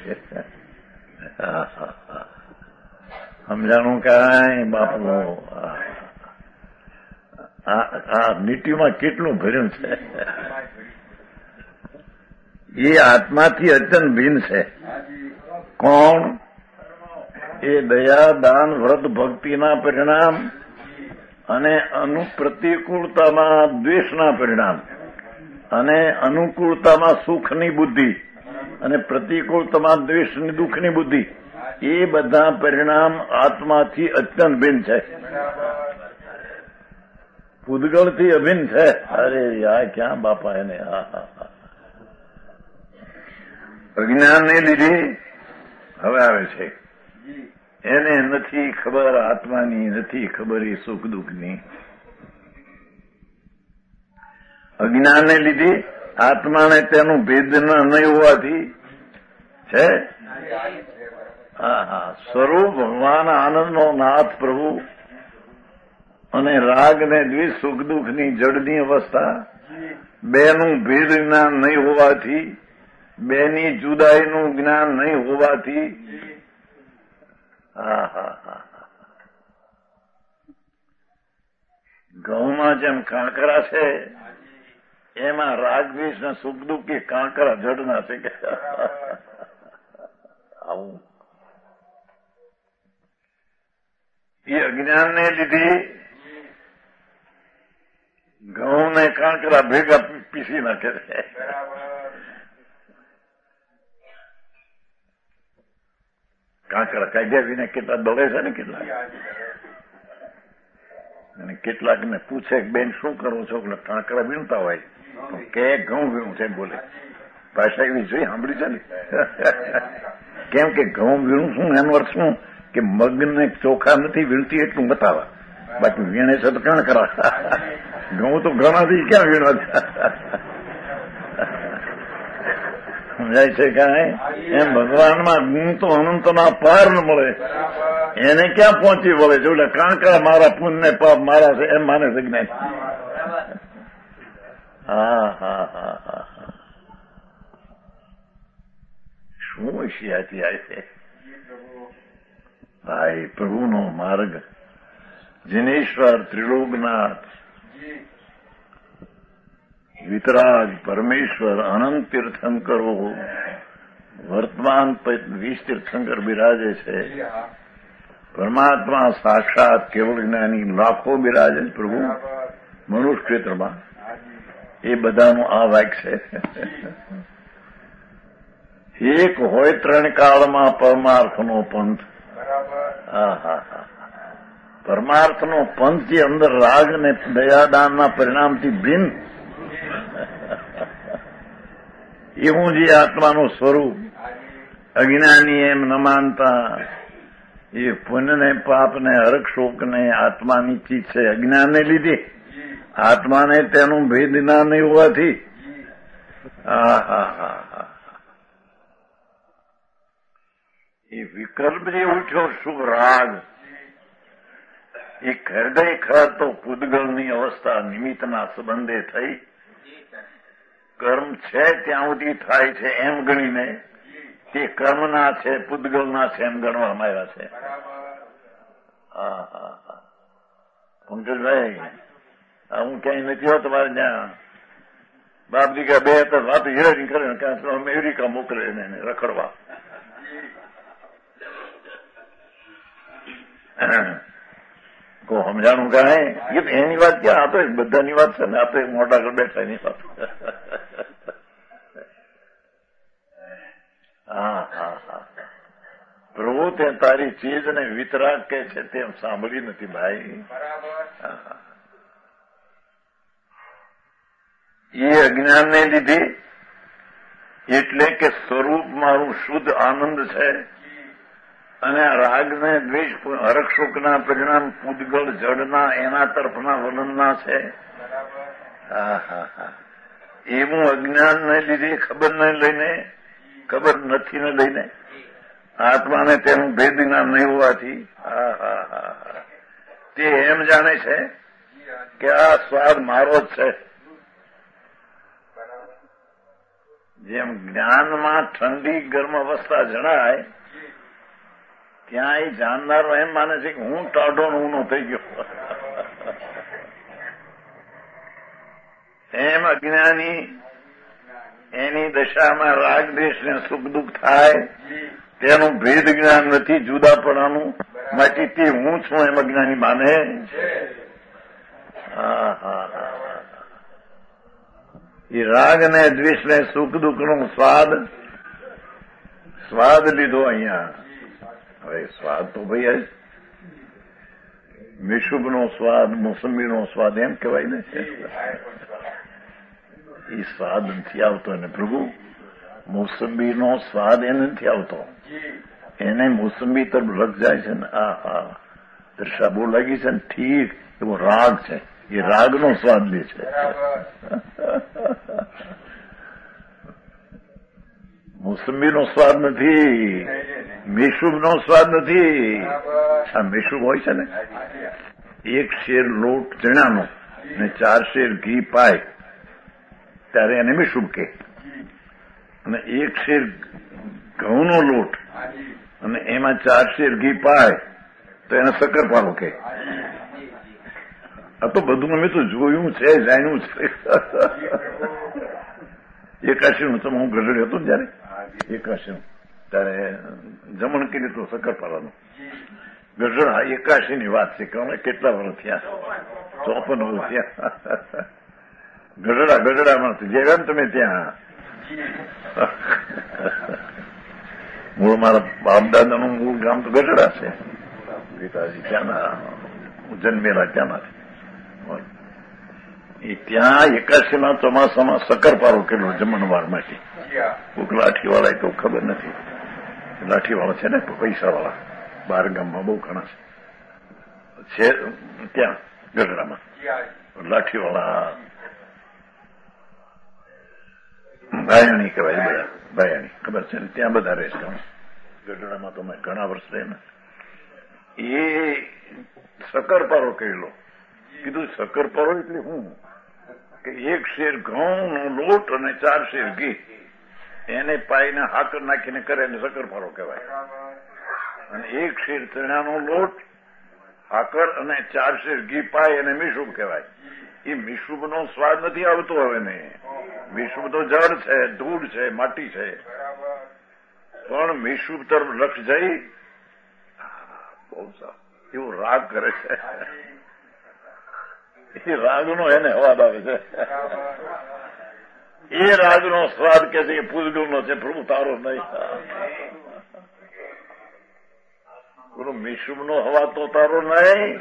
સમજાણું કાંઈ બાપુ? આ નીતિમાં કેટલું ભર્યું છે. એ આત્માથી અત્યંત ભિન્ન છે. કોણ? એ દયા, દાન, વ્રત, ભક્તિના પરિણામ અને અનુ પ્રતિકૂળતામાં દ્વેષના પરિણામ, અને અનુકૂળતામાં સુખની બુદ્ધિ, અને પ્રતિકૂળતામાં દ્વેષની દુઃખની બુદ્ધિ, એ બધા પરિણામ આત્માથી અત્યંત ભિન્ન છે. પૂદગલથી અભિન્ન છે. અરે આ ક્યાં બાપા એને. હા હા હા. અજ્ઞાનને લીધે હવે આવે છે. એને નથી ખબર આત્માની, નથી ખબર એ સુખ દુઃખની. અજ્ઞાનને લીધે આત્માને તેનું ભેદ નહીં હોવાથી છે. હા હા. સ્વરૂપ ભગવાન આનંદનો નાથ પ્રભુ, અને રાગ ને દ્વેષ સુખ દુઃખની જડની અવસ્થા, બેનું ભેદ જ્ઞાન નહીં હોવાથી, બેની જુદાઈનું જ્ઞાન નહીં હોવાથી. હા હા હા. ઘઉંમાં જેમ કાંકરા છે, એમાં રાગ દ્વેષ ને સુખ દુઃખ કે કાંકરા જડના છે કે આવું. એ અજ્ઞાનને લીધે ઘઉં ને કાંકરા ભેગા પીસી નાખે છે. કાંકરા કાઢ્યા વિના કેટલા દોડે છે ને, કેટલાક. અને કેટલાક ને પૂછે બેન શું કરો છો, એટલે કાંકરા વીણતા હોય, કે ઘઉં વીણું છે બોલે. ભાષા એવી જોઈ સાંભળી છે ને. કેમ કે ઘઉં વીણું શું એનો અર્થ શું કે મગને ચોખા નથી વીણતી એટલું બતાવા, બાકી વીણે છે તો ક્યાં કરા, ઘઉં તો ઘણાથી ક્યાં વીણવા સમજાય છે કાંઈ? એમ ભગવાનમાં ગુણ તો અનંતના પાર ન મળે, એને ક્યાં પહોંચી વળે છે? એટલે કાંકરા મારા પુણ્ય પાપ મારા છે એમ માને છે જ્ઞાન. હા હા હા હા હા શું હોશિયારી આવે છે ભાઈ! પ્રભુનો માર્ગ, જિનેશ્વર, ત્રિલોકનાથ, વિતરાગ, પરમેશ્વર, અનંત તીર્થંકરો, વર્તમાન વીસ તીર્થંકર બિરાજે છે. પરમાત્મા સાક્ષાત કેવળ જ્ઞાની લાખો બિરાજે છે પ્રભુ મનુષ્ય ક્ષેત્રમાં. એ બધાનું આ વાક્ય છે. એક હોય ત્રણ કાળમાં પરમાર્થનો પંથ. હા હા હા પરમાર્થનો પંથ જે અંદર રાગ ને દયાદાનના પરિણામથી ભિન્ન, એવું જે આત્માનું સ્વરૂપ અજ્ઞાની એમ ન માનતા, એ પુણ્યને પાપને હરક શોકને આત્માની ચીજ છે. અજ્ઞાનને લીધે આત્માને તેનું ભેદ ના નહીં હોવાથી હા હા હા હા એ વિકલ્પ જે ઉઠ્યો શુભ રાગ, એ ખરેખર તો પૂદગલની અવસ્થા નિમિત્તના સંબંધે થઈ. કર્મ છે ત્યાં સુધી થાય છે એમ ગણીને તે કર્મના છે, પૂદગલના છે એમ ગણવામાં આવ્યા છે. હા હા હા પંકજભાઈ, હું ક્યાંય નથી હોતો તમારે ત્યાં બાપ દીકરા બે હતા વાત હિરાની કરે ને ક્યાં અમેરિકા મોકલે એને રખડવા. કો સમજાણું કાંઈ? એની વાત ક્યાં? આ તો બધાની વાત છે ને, આ તો મોટા આગળ બેઠા એની વાત. હા હા હા પ્રભુ તે તારી ચીજ ને વિતરાગ કે છે તેમ સાંભળી નથી ભાઈ. એ અજ્ઞાનને લીધે, એટલે કે સ્વરૂપ મારું શુદ્ધ આનંદ છે અને રાગને દ્વેષ હરક શોકના પરિણામ પૂદગલ જડના એના તરફના વલણના છે. હા હા હા એવું અજ્ઞાનને લીધે, ખબર ને લઈને, ખબર નથી ને લઈને, આત્માને તેનું ભેદ જ્ઞાન નહીં હોવાથી હા હા હા તે એમ જાણે છે કે આ સ્વાદ મારો જ છે. જેમ જ્ઞાનમાં ઠંડી ગરમ અવસ્થા જણાય ત્યાં એ જાણનારો એમ માને છે કે હું ટાઢો ઊનો થઈ ગયો. એમ અજ્ઞાની એની દશામાં રાગ દ્વેષને સુખ દુઃખ થાય તેનું ભેદ જ્ઞાન નથી, જુદાપણાનું, માટે તે હું છું એમ અજ્ઞાની માને. હા હા હા એ રાગ ને દ્વેષ ને સુખ દુઃખ નો સ્વાદ સ્વાદ લીધો અહીંયા. હવે સ્વાદ તો ભાઈ મિશુભનો સ્વાદ, મોસંબીનો સ્વાદ એમ કહેવાય ને. એ સ્વાદ નથી આવતો એને પ્રભુ. મોસંબીનો સ્વાદ એને નથી આવતો, એને મોસંબી તરફ લગ જાય છે ને. આ હા દર્શા બહુ લાગી છે ને, ઠીક એવો રાગ છે, એ રાગનો સ્વાદ લે છે. મોસંબીનો સ્વાદ નથી, મેશુબનો સ્વાદ નથી. આ મેશુબ હોય છે ને, એક શેર લોટ ચણાનો ને ચાર શેર ઘી પાય ત્યારે એને મેશુબ કે, અને એક શેર ઘઉંનો લોટ અને એમાં ચાર શેર ઘી પાય તો એને શક્કરપારો કે. આ તો બધું અમે તો જોયું છે, જાણ્યું છે. એકાશીનું તમે હું ગઢડી હતો ને જયારે એકાશીનું ત્યારે જમણ કરી તો શક્કરપારાનું ગઢડા એકાશીની વાત છે કે અમે કેટલા વર્ષ થયા, ચોપન વર્ષ થયા. ગઢડા ગઢડામાં જેવા ને તમે ત્યાં મૂળ મારા બાપ દાદાનું મૂળ ગામ તો ગઢડા છે. પિતાજી ત્યાંના જન્મેલા ત્યાંના એ ત્યાં એકાશીના ચોમાસામાં શક્કરપારો કેટલો જમણવાર માટે. કોઈક લાઠીવાળા તો ખબર નથી, લાઠીવાળા છે ને પૈસાવાળા બાર ગામમાં બહુ ઘણા છે ત્યાં ગઢડામાં લાઠીવાળા ભાયાણી કહેવાય બધા ભાયાણી ખબર છે ને ત્યાં બધા રહે છે ગઢડામાં તો મેં ઘણા વર્ષ રહે ને એ શકરપારો કહેલો કીધું શકરપારો એટલે હું કે એક શેર ઘઉંનો લોટ અને ચાર શેર ઘી એને પાઈને હાકર નાખીને કરે ને શકરપારો કહેવાય અને એક શેર ચણાનો લોટ હાકર અને ચાર શેર ઘી પાય એને મીશુબ કહેવાય એ મીશુબનો સ્વાદ નથી આવતો હવે ને મીશુબ તો જળ છે ધૂળ છે માટી છે પણ મીશુબ તરફ લક્ષ જઈ બહુ સારું એવું રાગ કરે છે એ રાગનો એને અવાજ આવે છે એ રાગનો સ્વાદ કે છે કે પૂજગુણનો છે પ્રભુ તારો નહીં બોલો મીશુબનો હવા તો તારો નહીં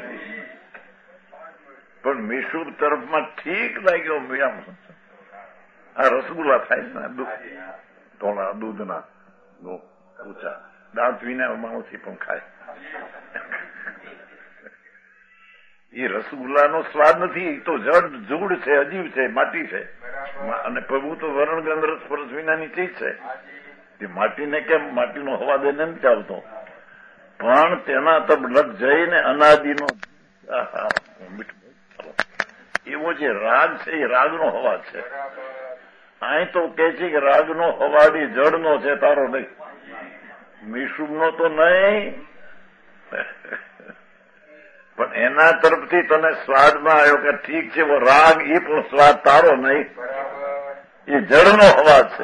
પણ મીશુબ તરફમાં ઠીક લાગ્યો આમ આ રસગુલ્લા થાય ને ધોળા દૂધના ઊંચા દાંત વિના માણસથી પણ ખાય એ રસગુલ્લાનો સ્વાદ નથી તો જડ જૂડ છે અજીવ છે માટી છે અને પ્રભુ તો વરણ ગંધ રસ પરસ વિનાની ચીજ છે તે માટીને કેમ માટીનો હવાદ એને નથી આવતો પણ તેના તબ લગ જઈને અનાદિનો એવો જે રાગ છે એ રાગનો હવાજ છે અહીં તો કે છે કે રાગનો હવાડી જળનો છે તારો નહીં મીશુબનો તો નહીં પણ એના તરફથી તને સ્વાદમાં આવ્યો કે ઠીક છે वो રાગ એ પણ સ્વાદ તારો નહીં એ જળનો અવાજ છે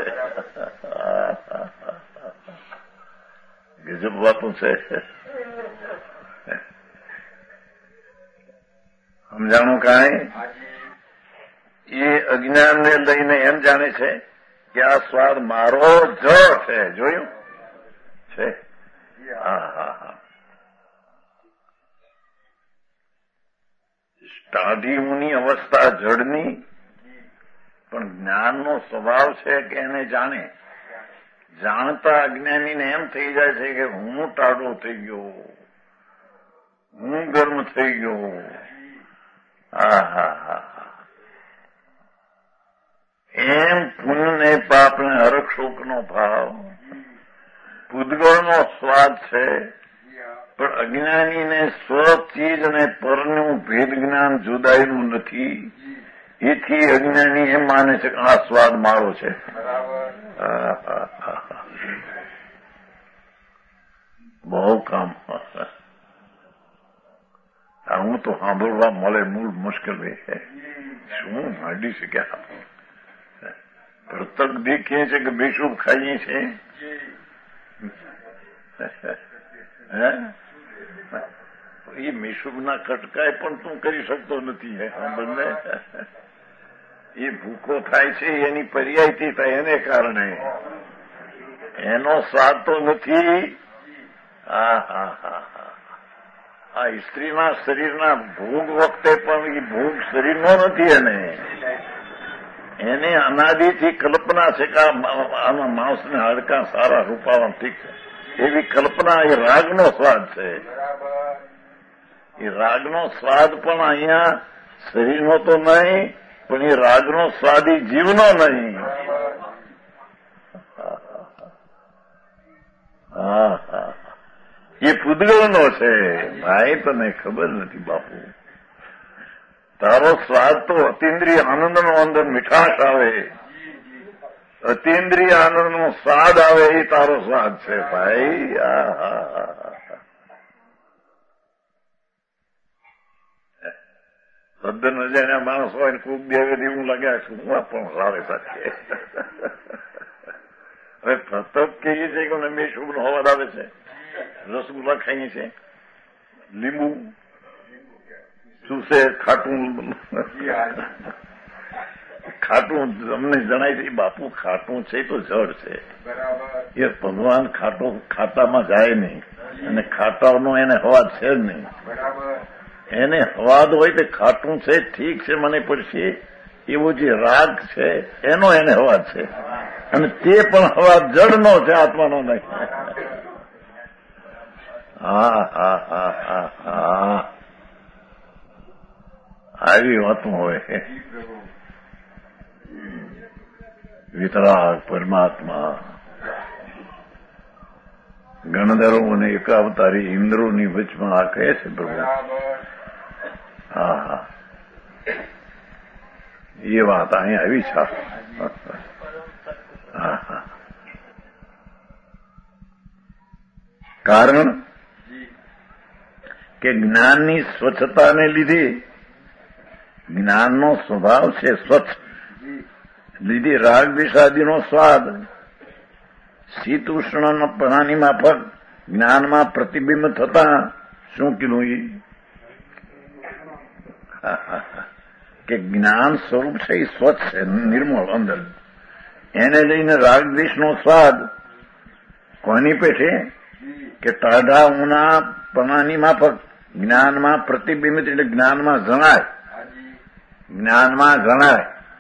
ગજબ વાતું છે સમજાણું કાંઈ એ અજ્ઞાનને લઈને એમ જાણે છે કે આ સ્વાદ મારો જળ છે જોયું છે હા હા હા ટાઢીની અવસ્થા જળની પણ જ્ઞાનનો સ્વભાવ છે કે એને જાણે જાણતા અજ્ઞાનીને એમ થઈ જાય છે કે હું ટાઢો થઈ ગયો હું ગરમ થઈ ગયો હા હા હા એમ પુણ્યને પાપને હરખ શોકનો ભાવ પૂતગળનો સ્વાદ છે પણ અજ્ઞાનીને સ્વ ચીજ અને પરનું ભેદ જ્ઞાન જુદાઈનું નથી એથી અજ્ઞાની એમ માને છે કે આ સ્વાદ મારો છે બહુ કામ હું તો સાંભળવા મળે મૂળ મુશ્કેલ છે શું માંડી શક્યા પ્રતક દેખીએ છે કે બેશુબ ખાઈએ છે એ મીશુબના કટકાય પણ તું કરી શકતો નથી હે બંને એ ભૂખો થાય છે એની પર્યાયથી થાય એને કારણે એનો સ્વાદ તો નથી હા હા હા હા આ સ્ત્રીના શરીરના ભોગ વખતે પણ એ ભોગ શરીરનો નથી એને એને અનાદિથી કલ્પના છે કે આના માંસને હાડકા સારા રૂપાવા ઠીક છે એવી કલ્પના એ રાગનો સ્વાદ છે એ રાગનો સ્વાદ પણ અહીંયા શરીરનો તો નહીં પણ એ રાગનો સ્વાદ એ જીવનો નહીં હા હા એ પૂતગળનો છે ભાઈ તને ખબર નથી બાપુ તારો સ્વાદ તો અતિન્દ્રિય આનંદનો અંદર મીઠાશ આવે અતિન્દ્રિય આનંદનો સ્વાદ આવે એ તારો સ્વાદ છે ભાઈ તદ્દન અજાણ્યા માણસ હોય ને ખૂબ દેવે એવું લાગ્યા છું હું પણ સારે સાથે હવે પ્રતપ કહીએ છીએ કે મેં શુભનો અવાજ આવે છે રસગુલ્લા ખાઈએ છીએ લીંબુ શું છે ખાટું ખાટું અમને જણાય છે બાપુ ખાટું છે તો જળ છે એ ભગવાન ખાટું ખાટામાં જાય નહીં અને ખાટાનો એને હવાદ છે જ નહીં એને હવાદ હોય તો ખાટું છે ઠીક છે મને પડશે એવો જે રાગ છે એનો એને હવાદ છે અને તે પણ હવાદ જળનો છે આત્માનો નહીં હા હા હા હા હા આવી વાતો હોય. વિતરાગ પરમાત્મા ગણધરો અને એકાવતારી ઇન્દ્રોની વચમાં આ કહે છે પ્રભુ. હા હા એ વાત અહીંયા આવી છે. હા હા કારણ કે જ્ઞાનની સ્વચ્છતાને લીધે જ્ઞાનનો સ્વભાવ છે સ્વચ્છ, લીધે રાગ દ્વેષાદિનો સ્વાદ શીત ઉષ્ણ પ્રાણી માફક જ્ઞાનમાં પ્રતિબિંબ થતા શું કીધું એ કે જ્ઞાન સ્વરૂપ છે એ સ્વચ્છ છે, નિર્મળ અંદર. એને લઈને રાગ દ્વેષનો સ્વાદ કોની પેઠે કે ટાઢા ઉના પ્રાણી માફક જ્ઞાનમાં પ્રતિબિંબિત, એટલે જ્ઞાનમાં જણાય, જ્ઞાનમાં જણાય.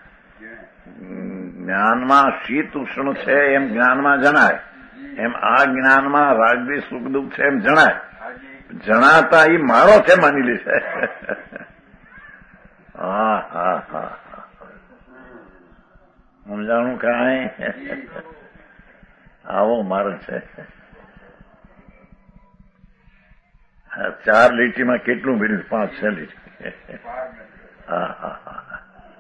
જ્ઞાનમાં શીત ઉષ્ણ છે એમ જ્ઞાનમાં જણાય, એમ આ જ્ઞાનમાં રાગદ્વેષ સુખ દુઃખ છે એમ જણાય. જણાતા એ મારો છે માની લે છે. હા હા હા સમજાણું કાંઈ? આવો માર્ગ છે. ચાર લીટીમાં કેટલું ભીડ્યું? પાંચ છ લીટી. હા હા હા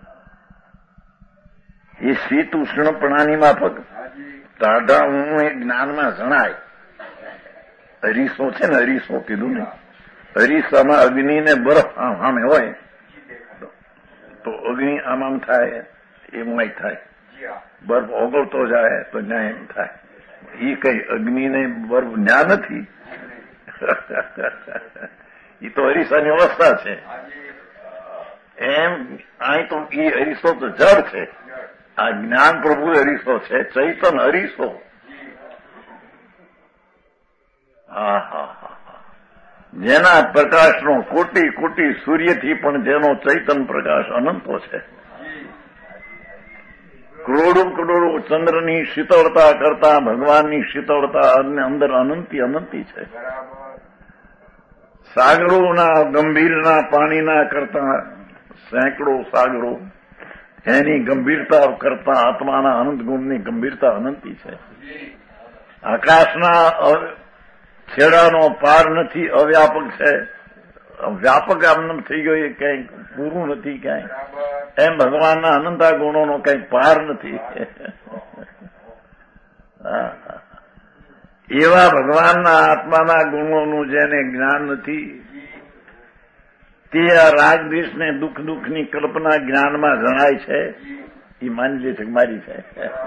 એ શીત ઉષ્ણ પ્રાણી માફક ટાઢા હું એ જ્ઞાનમાં જણાય. અરીસો છે ને, અરીસો કીધું ને, અરીસામાં અગ્નિ ને બરફ આમે હોય તો અગ્નિ આમ આમ થાય, એમાં થાય. બરફ ઓગળતો જાય તો ન્યાય એમ થાય. એ કઈ અગ્નિ ને બરફ ન્યા નથી. એ તો અરીસાની અવસ્થા છે. એમ અહીં તો એ અરીસો તો જડ છે. આ જ્ઞાન પ્રભુ અરીસો છે, ચૈતન અરીસો. હા હા હા જેના પ્રકાશનો કોટી કોટી સૂર્યથી પણ જેનો ચૈતન પ્રકાશ અનંતો છે. કરોડો કરોડો ચંદ્રની શીતળતા કરતા ભગવાનની શીતળતા અંદર અનંતી અનંતી છે. સાગરોના ગંભીરના પાણીના કરતા સેંકડો સાગરો એની ગંભીરતા કરતા આત્માના અનંત ગુણની ગંભીરતા અનંતી છે. આકાશના છેડાનો પાર નથી, અવ્યાપક છે. વ્યાપક આમ થઈ ગયો એ કંઈ પૂરું નથી ક્યાંય. એમ ભગવાનના અનંતા ગુણોનો કંઈ પાર નથી. એવા ભગવાનના આત્માના ગુણોનું જેને જ્ઞાન નથી તે આ રાગ દ્વેષને દુઃખ દુઃખની કલ્પના જ્ઞાનમાં જણાય છે. એ માની લે છે કે મારી છે.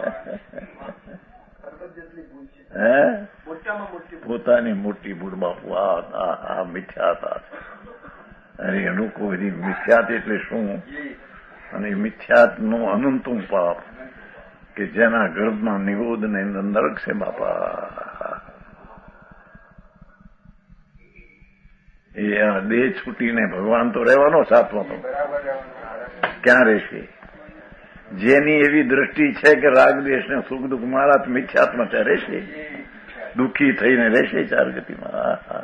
હે પોતાની મોટી ભૂલ બાપુ. આ મિથ્યાતા છે. અરે એનું કોઈ મિથ્યાત એટલે શું? અને મિથ્યાતનું અનંતું પાપ કે જેના ગર્ભમાં નિરોધ ને નરક છે બાપા. એ આ દેહ છૂટીને ભગવાન તો રહેવાનો સાતમો તો ક્યાં રહેશે? જેની એવી દ્રષ્ટિ છે કે રાગ દેશ ને સુખ દુઃખ મારા મિથ્યાત્મા ત્યાં રહેશે, દુઃખી થઈને રહેશે ચાર ગતિમાં. હા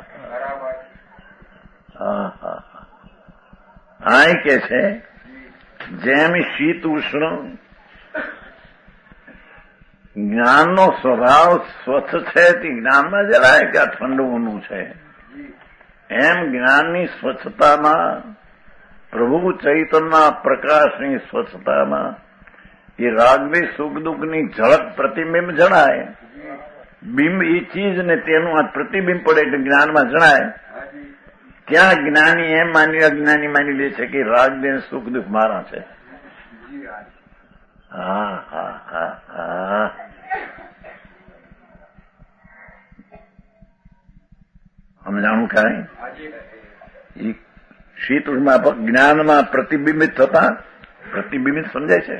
હા હા આ કે છે જેમ શીત ઉષ્ણ જ્ઞાનનો સ્વભાવ સ્વચ્છ છે તે જ્ઞાનમાં જરાય કે આ ઠંડુનું છે, એમ જ્ઞાનની સ્વચ્છતામાં પ્રભુ ચૈતનના પ્રકાશની સ્વચ્છતામાં એ રાગદ્વેષ સુખ દુઃખની ઝળક પ્રતિબિંબ જણાય. બિંબ એ ચીજ ને તેનું આ પ્રતિબિંબ પડે એટલે જ્ઞાનમાં જણાય. ત્યાં જ્ઞાની એમ માની અજ્ઞાની માની લે છે કે રાગદ્વેષ સુખ દુઃખ મારા છે. હા હા હા હા સમજાણું કાંઈ? શીત ઉષ્ણમાં જ્ઞાનમાં પ્રતિબિંબિત થતા પ્રતિબિંબિત સમજાય છે.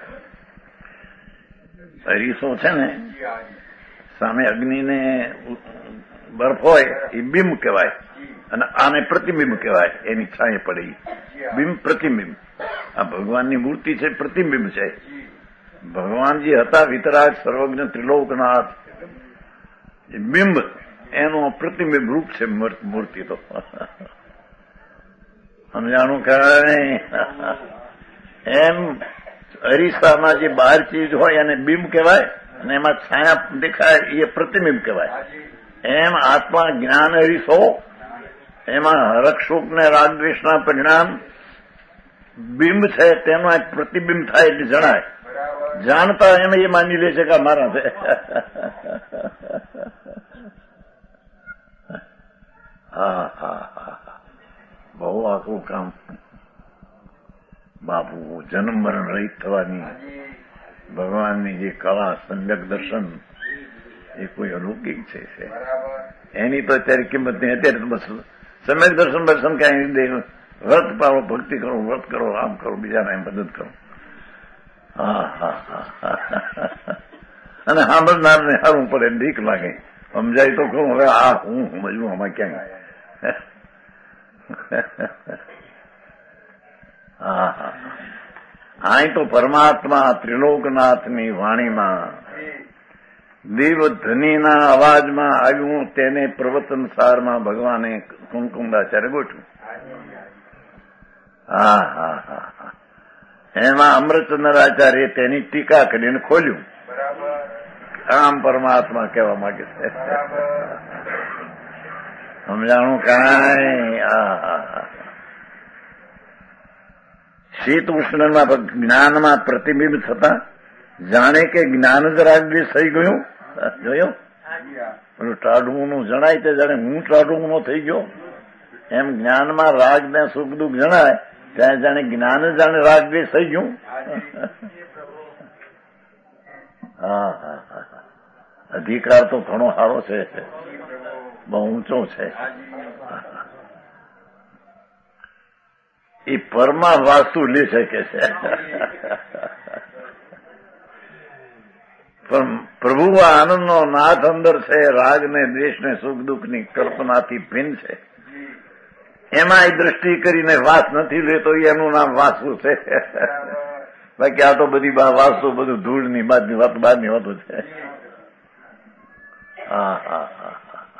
અરીસો છે ને, સામે અગ્નિને બરફ હોય એ બિંબ કહેવાય અને આને પ્રતિબિંબ કહેવાય. એની છાંય પડે બિંબ પ્રતિબિંબ. આ ભગવાનની મૂર્તિ છે, પ્રતિબિંબ છે. ભગવાન જે હતા વિતરાગ સર્વજ્ઞ ત્રિલોકનાથ, એ બિંબ એનું પ્રતિબિંબ રૂપ છે મૂર્તિ તો. સમજાણું કઈ? એમ અરીસામાં જે બહાર ચીજ હોય એને બિંબ કહેવાય અને એમાં છાયા દેખાય એ પ્રતિબિંબ કહેવાય. એમ આત્મા જ્ઞાન અરીસો, એમાં હરકશોક ને રાગદ્વેષના પરિણામ બિંબ છે, તેનું એક પ્રતિબિંબ થાય એટલે જણાય. જાણતા એને એ માની લે છે કે મારા છે. હા હા હા, બહુ આખું કામ. બાપુ જન્મ મરણ રહિત થવાની ભગવાનની જે કળા, સમ્યક દર્શન, એ કોઈ અલૌકિક છે. એની તો અત્યારે કિંમત નહીં. અત્યારે તો બસ સમ્યક દર્શન દર્શન કઈ દે, વ્રત પાડો, ભક્તિ કરો, વ્રત કરો, આમ કરો, બીજાને એમ મદદ કરો. હા હા હા, અને સાંભળનારને સારું પડે, બીક લાગે. સમજાય તો કહું હવે આ હું સમજવું આમાં ક્યાંય. હા હા, અહીં તો પરમાત્મા ત્રિલોકનાથની વાણીમાં દેવધનીના અવાજમાં આવ્યું, તેને પ્રવચન સારમાં ભગવાને કુમકુંડાચાર્ય ગોઠવ્યું. હા હા હા હા, એમાં અમૃતચંદ્ર આચાર્ય તેની ટીકા કરીને ખોલ્યું. આમ પરમાત્મા કહેવા માંગે છે. સમજાણું કાંઈ? આ શીત ઉષ્ણમાં જ્ઞાનમાં પ્રતિબિંબ થતા જાણે કે જ્ઞાન જ રાગદ્વેષ થઈ ગયું. જોયું પેલું ટાઢું નું જણાય તે જાણે હું ટાઢું નો થઈ ગયો. એમ જ્ઞાનમાં રાગ ને સુખ દુઃખ જણાય ત્યાં જાણે જ્ઞાન જ જાણે રાગદ્વેષ થઈ ગયું. હા હા હા, અધિકાર તો ઘણો સારો છે, બહુ ઊંચો છે. એ પરમાં વાસ્તુ લે શકે છે. પણ પ્રભુ આનંદનો નાથ અંદર છે. રાગ ને દ્વેષ ને સુખ દુઃખ ની કલ્પનાથી ભિન્ન છે. એમાં એ દ્રષ્ટિ કરીને વાસ નથી લેતો, એનું નામ વાસ્તુ છે. બાકી આ તો બધી વાસ્તુ બધું ધૂળની બાદની વાત, બહારની વાતો છે. હા હા હા,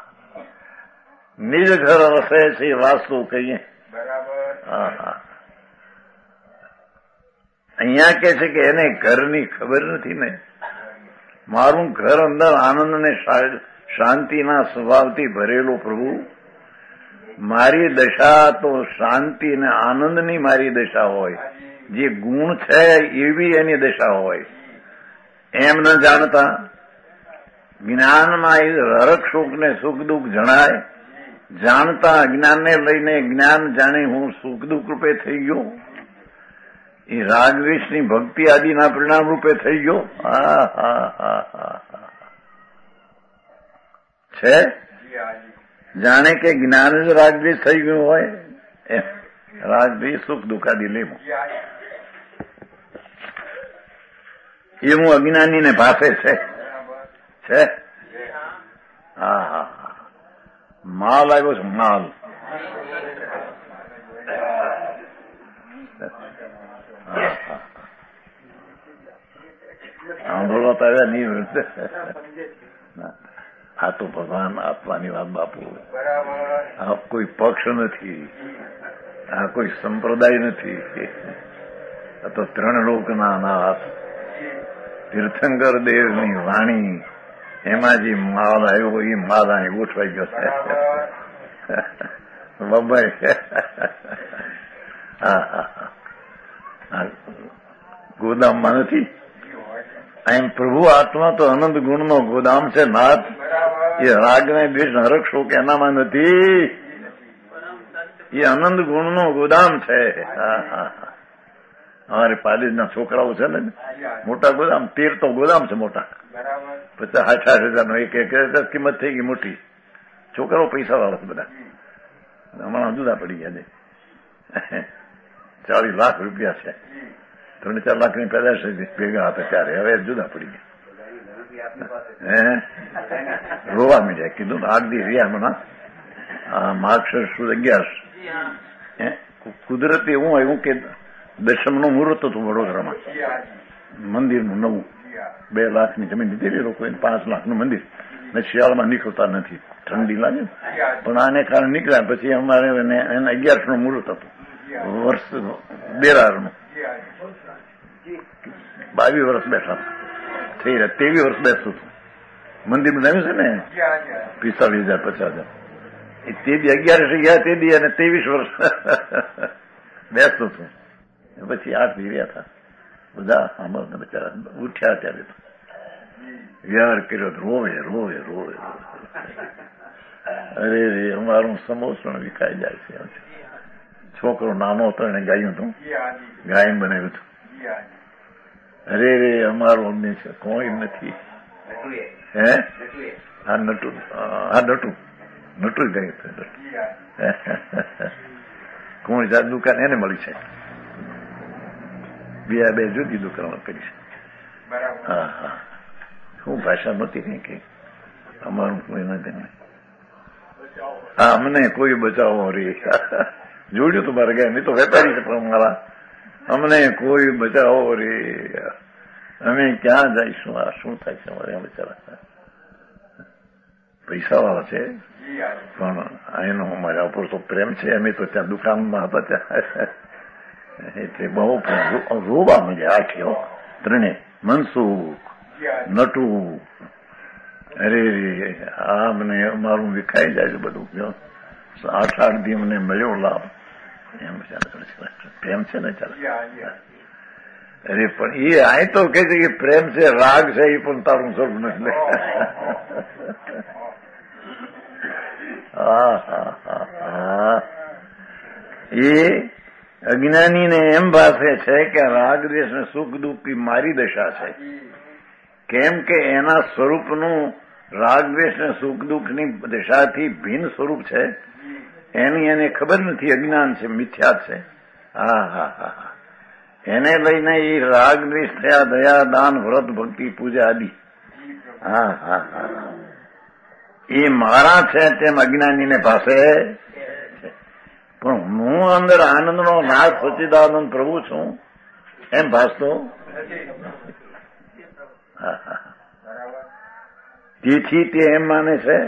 નિજ ઘર વસે છે વાસ્તુ કહીએ. હા હા, અહીંયા કે છે કે એને ઘરની ખબર નથી ને. મારું ઘર અંદર આનંદ ને શાંતિના સ્વભાવથી ભરેલો પ્રભુ, મારી દશા તો શાંતિ અને આનંદની મારી દશા હોય. જે ગુણ છે એવી એની દશા હોય. એમ ન જાણતા જ્ઞાનમાં હરક સુખ ને સુખ દુઃખ જણાય. જાણતા અજ્ઞાનને લઈને જ્ઞાન જાણે હું સુખ દુઃખ રૂપે થઈ ગયો. એ રાગદ્વેષની ભક્તિ આદિના પરિણામ રૂપે થઈ ગયો. હા હા હા હા, છે જાણે કે જ્ઞાન જ રાગદ્વેષ થઈ ગયું હોય. એમ રાગદ્વેષ સુખ દુઃખ આદિ લેવું એ હું અજ્ઞાનીને ભાષે છે. છે હા હા હા, માલ આવ્યો છે, માલ. સાંભળવા તો આવ્યા નહીં. આ તો ભગવાન આપવાની વાત બાપુ. આ કોઈ પક્ષ નથી, આ કોઈ સંપ્રદાય નથી. આ તો ત્રણ લોકના નાથ તીર્થંકર દેવની વાણી. એમાં જે માલ આવ્યો એ માલ અહીં ગોઠવાઈ ગયો છે. બબાઈ. હા હા, ગોદામમાં નથી. એમ પ્રભુ આત્મા તો આનંદ ગુણનો ગોદામ છે નાથ. એ રાગ ને દ્વેષ હરક શોક એનામાં નથી. એ આનંદ ગુણનો ગોદામ છે. હા હા, અમારે પાલીજના છોકરાઓ છે ને, મોટા ગોદામ, તેર તો ગોદામ છે મોટા. પચાસ આઠ આઠ હજાર નો એક એક કિંમત થઈ ગઈ મોટી. છોકરાઓ પૈસા વાળા છે બધા. હમણાં જુદા પડી ગયા છે. ચાલીસ લાખ રૂપિયા છે. ત્રણ ચાર લાખ ની પેદાશ ભેગા હતા ત્યારે. હવે જુદા પડી ગયા. હે રોવા મીડ્યા. કીધું આઠ દી રહ્યા હમણાં. માર્ગશર સુદ અગિયાર. કુદરતી એવું આવ્યું કે દશમનું મુહૂર્ત હતું વડોદરામાં. મંદિરનું નવું બે લાખની જમીન દીધેલી લોકોએ, પાંચ લાખનું મંદિર. ને શિયાળામાં નીકળતા નથી, ઠંડી લાગે ને. પણ આને કારણે નીકળ્યા. પછી અમારે એને અગિયારસ નું મુહૂર્ત હતું, વર્ષ બેરારનું. બાવીસ વર્ષ બેઠા થઈ રહ્યા, તેવી વર્ષ બેસતું હતું. મંદિર બનાવ્યું છે ને પિસ્તાલીસ હજાર પચાસ હજાર એ તે દી અગિયારસ ગયા તે દી, અને ત્રેવીસ વર્ષ બેસતું હતું. પછી આઠ રહ્યા હતા બધા. સાંભળતા બચારા ઉઠ્યા ત્યારે તો વ્યવહાર કર્યો, રોવે રોવે રોવે. અરે રે અમારું સમોસણ વિકાઈ જાય છે. છોકરો નાનો હતો એને ગાયું હતું, ગાયન બનાવ્યું હતું. અરે રે અમારું અમને છે કોઈ નથી. હે હા નટુ, હા નટુ નટુ ગયું હતું. કોણ જાત દુકાન એને મળી છે, બે બે જુદી દુકાનો કરી છે. હા હા શું ભાષા નહોતી કઈ કઈ અમારું કોઈ નથી. હા અમને કોઈ બચાવો રે જોડ્યું તું મારે ગયા, નહીં તો વેપારી છે પણ મારા. અમને કોઈ બચાવો રે, અમે ક્યાં જઈશું, આ શું થાય છે અમારે બચારા. પૈસા વાળા છે પણ એનો અમારા ઉપર તો પ્રેમ છે. અમે તો ત્યાં દુકાનમાં હતા ત્યાં એટલે બહુ રોવા મજા આખ્યો ત્રણે, મનસુખ નટુ. અરે આ મને અમારું વિખાઈ જાય છે બધું. આઠ આઠ દી મને મળ્યો લાભ, એમ પ્રેમ છે ને ચાલે. અરે પણ એ આ તો કે છે કે પ્રેમ છે, રાગ છે, એ પણ તારું સ્વરૂપ નથી. હા હા હા હા એ અજ્ઞાનીને એમ ભાષે છે કે રાગ દ્વેષ ને સુખ દુઃખ મારી દશા છે. કેમ કે એના સ્વરૂપનું રાગ દ્વેષ ને સુખ દુઃખની દશાથી ભિન્ન સ્વરૂપ છે. એની એને ખબર નથી, અજ્ઞાન છે, મિથ્યા છે. હા હા હા એને લઈને એ રાગ દ્વેષ થયા, દયા દાન વ્રત ભક્તિ પૂજા આદિ. હા હા હા એ મારા છે તેમ અજ્ઞાનીને પાસે. પણ હું અંદર આનંદનો નાથ સચ્ચિદાનંદ પ્રભુ છું એમ ભાસતો. હા હા તેથી તે એમ માને છે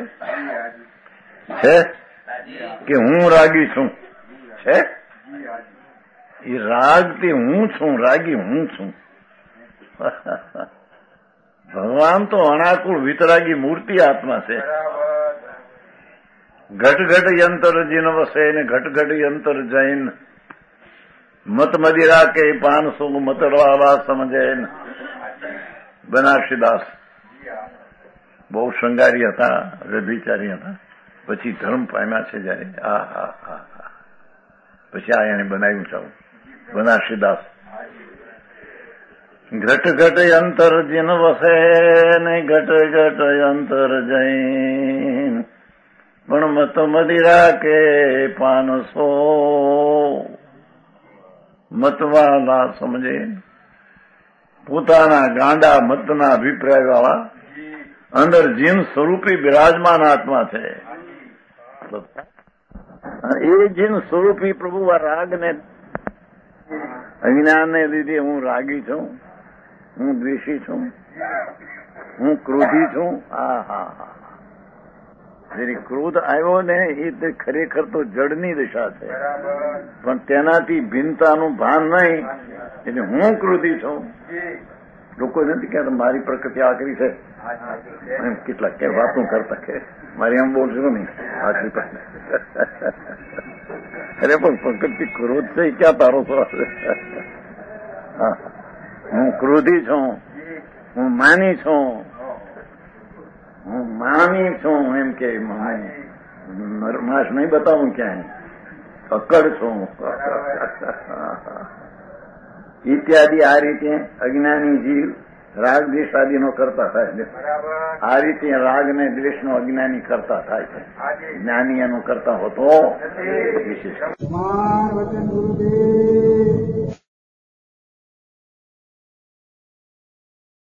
કે હું રાગી છું. છે એ રાગ તે હું છું, રાગી હું છું. ભગવાન તો અનાકુળ વિતરાગી મૂર્તિ આત્મા છે. ઘટ ઘટ યંતર જીન વસે ને ઘટ ઘટ યંતર જૈન મત મદિરા કે પાન સુગ મતરવા સમજે. બનારસીદાસ બહુ શૃંગારી હતા, વ્યભિચારી હતા, પછી ધર્મ પામ્યા છે જયારે. આ હા હા હા પછી આ એને બનાવ્યું છે બનારસીદાસ. ઘટ ઘટ યંતર જીન વસે ને ઘટ ઘટ યંતર જૈન પણ મત મદિરા કે પાનસો મતવાલા સમજે. પોતાના ગાંડા મતના અભિપ્રાય વાળા અંદર જીન સ્વરૂપી બિરાજમાન આત્મા છે. એ જીન સ્વરૂપી પ્રભુ આ રાગ ને અજ્ઞાનને લીધે હું રાગી છું, હું દ્વેષી છું, હું ક્રોધી છું. હા હા હા જેની ક્રોધ આવ્યો ને એ ખરેખર તો જડની દશા છે, પણ તેનાથી ભિન્નતાનું ભાન નહીં. એટલે હું ક્રોધી છું. લોકો નથી કહેતા મારી પ્રકૃતિ આકરી છે, એમ કેટલાક કે વાતો કરતા કે મારી એમ બોલશું નહીં આકરી પાસે. અરે પણ પ્રકૃતિ ક્રોધ છે ક્યાં તારો સ્વાદ? હા હું ક્રોધી છું, હું માની છું, હું માની છું. એમ કે નરમાશ નહીં બતાવું ક્યાંય, અકડ છું ઇત્યાદિ. આ રીતે અજ્ઞાની જીવ રાગ દ્વેષ આદિનો કરતા થાય છે. આ રીતે રાગ ને દ્વેષનો અજ્ઞાની કરતા થાય છે, જ્ઞાની એનો કરતા હોતો વિશેષ.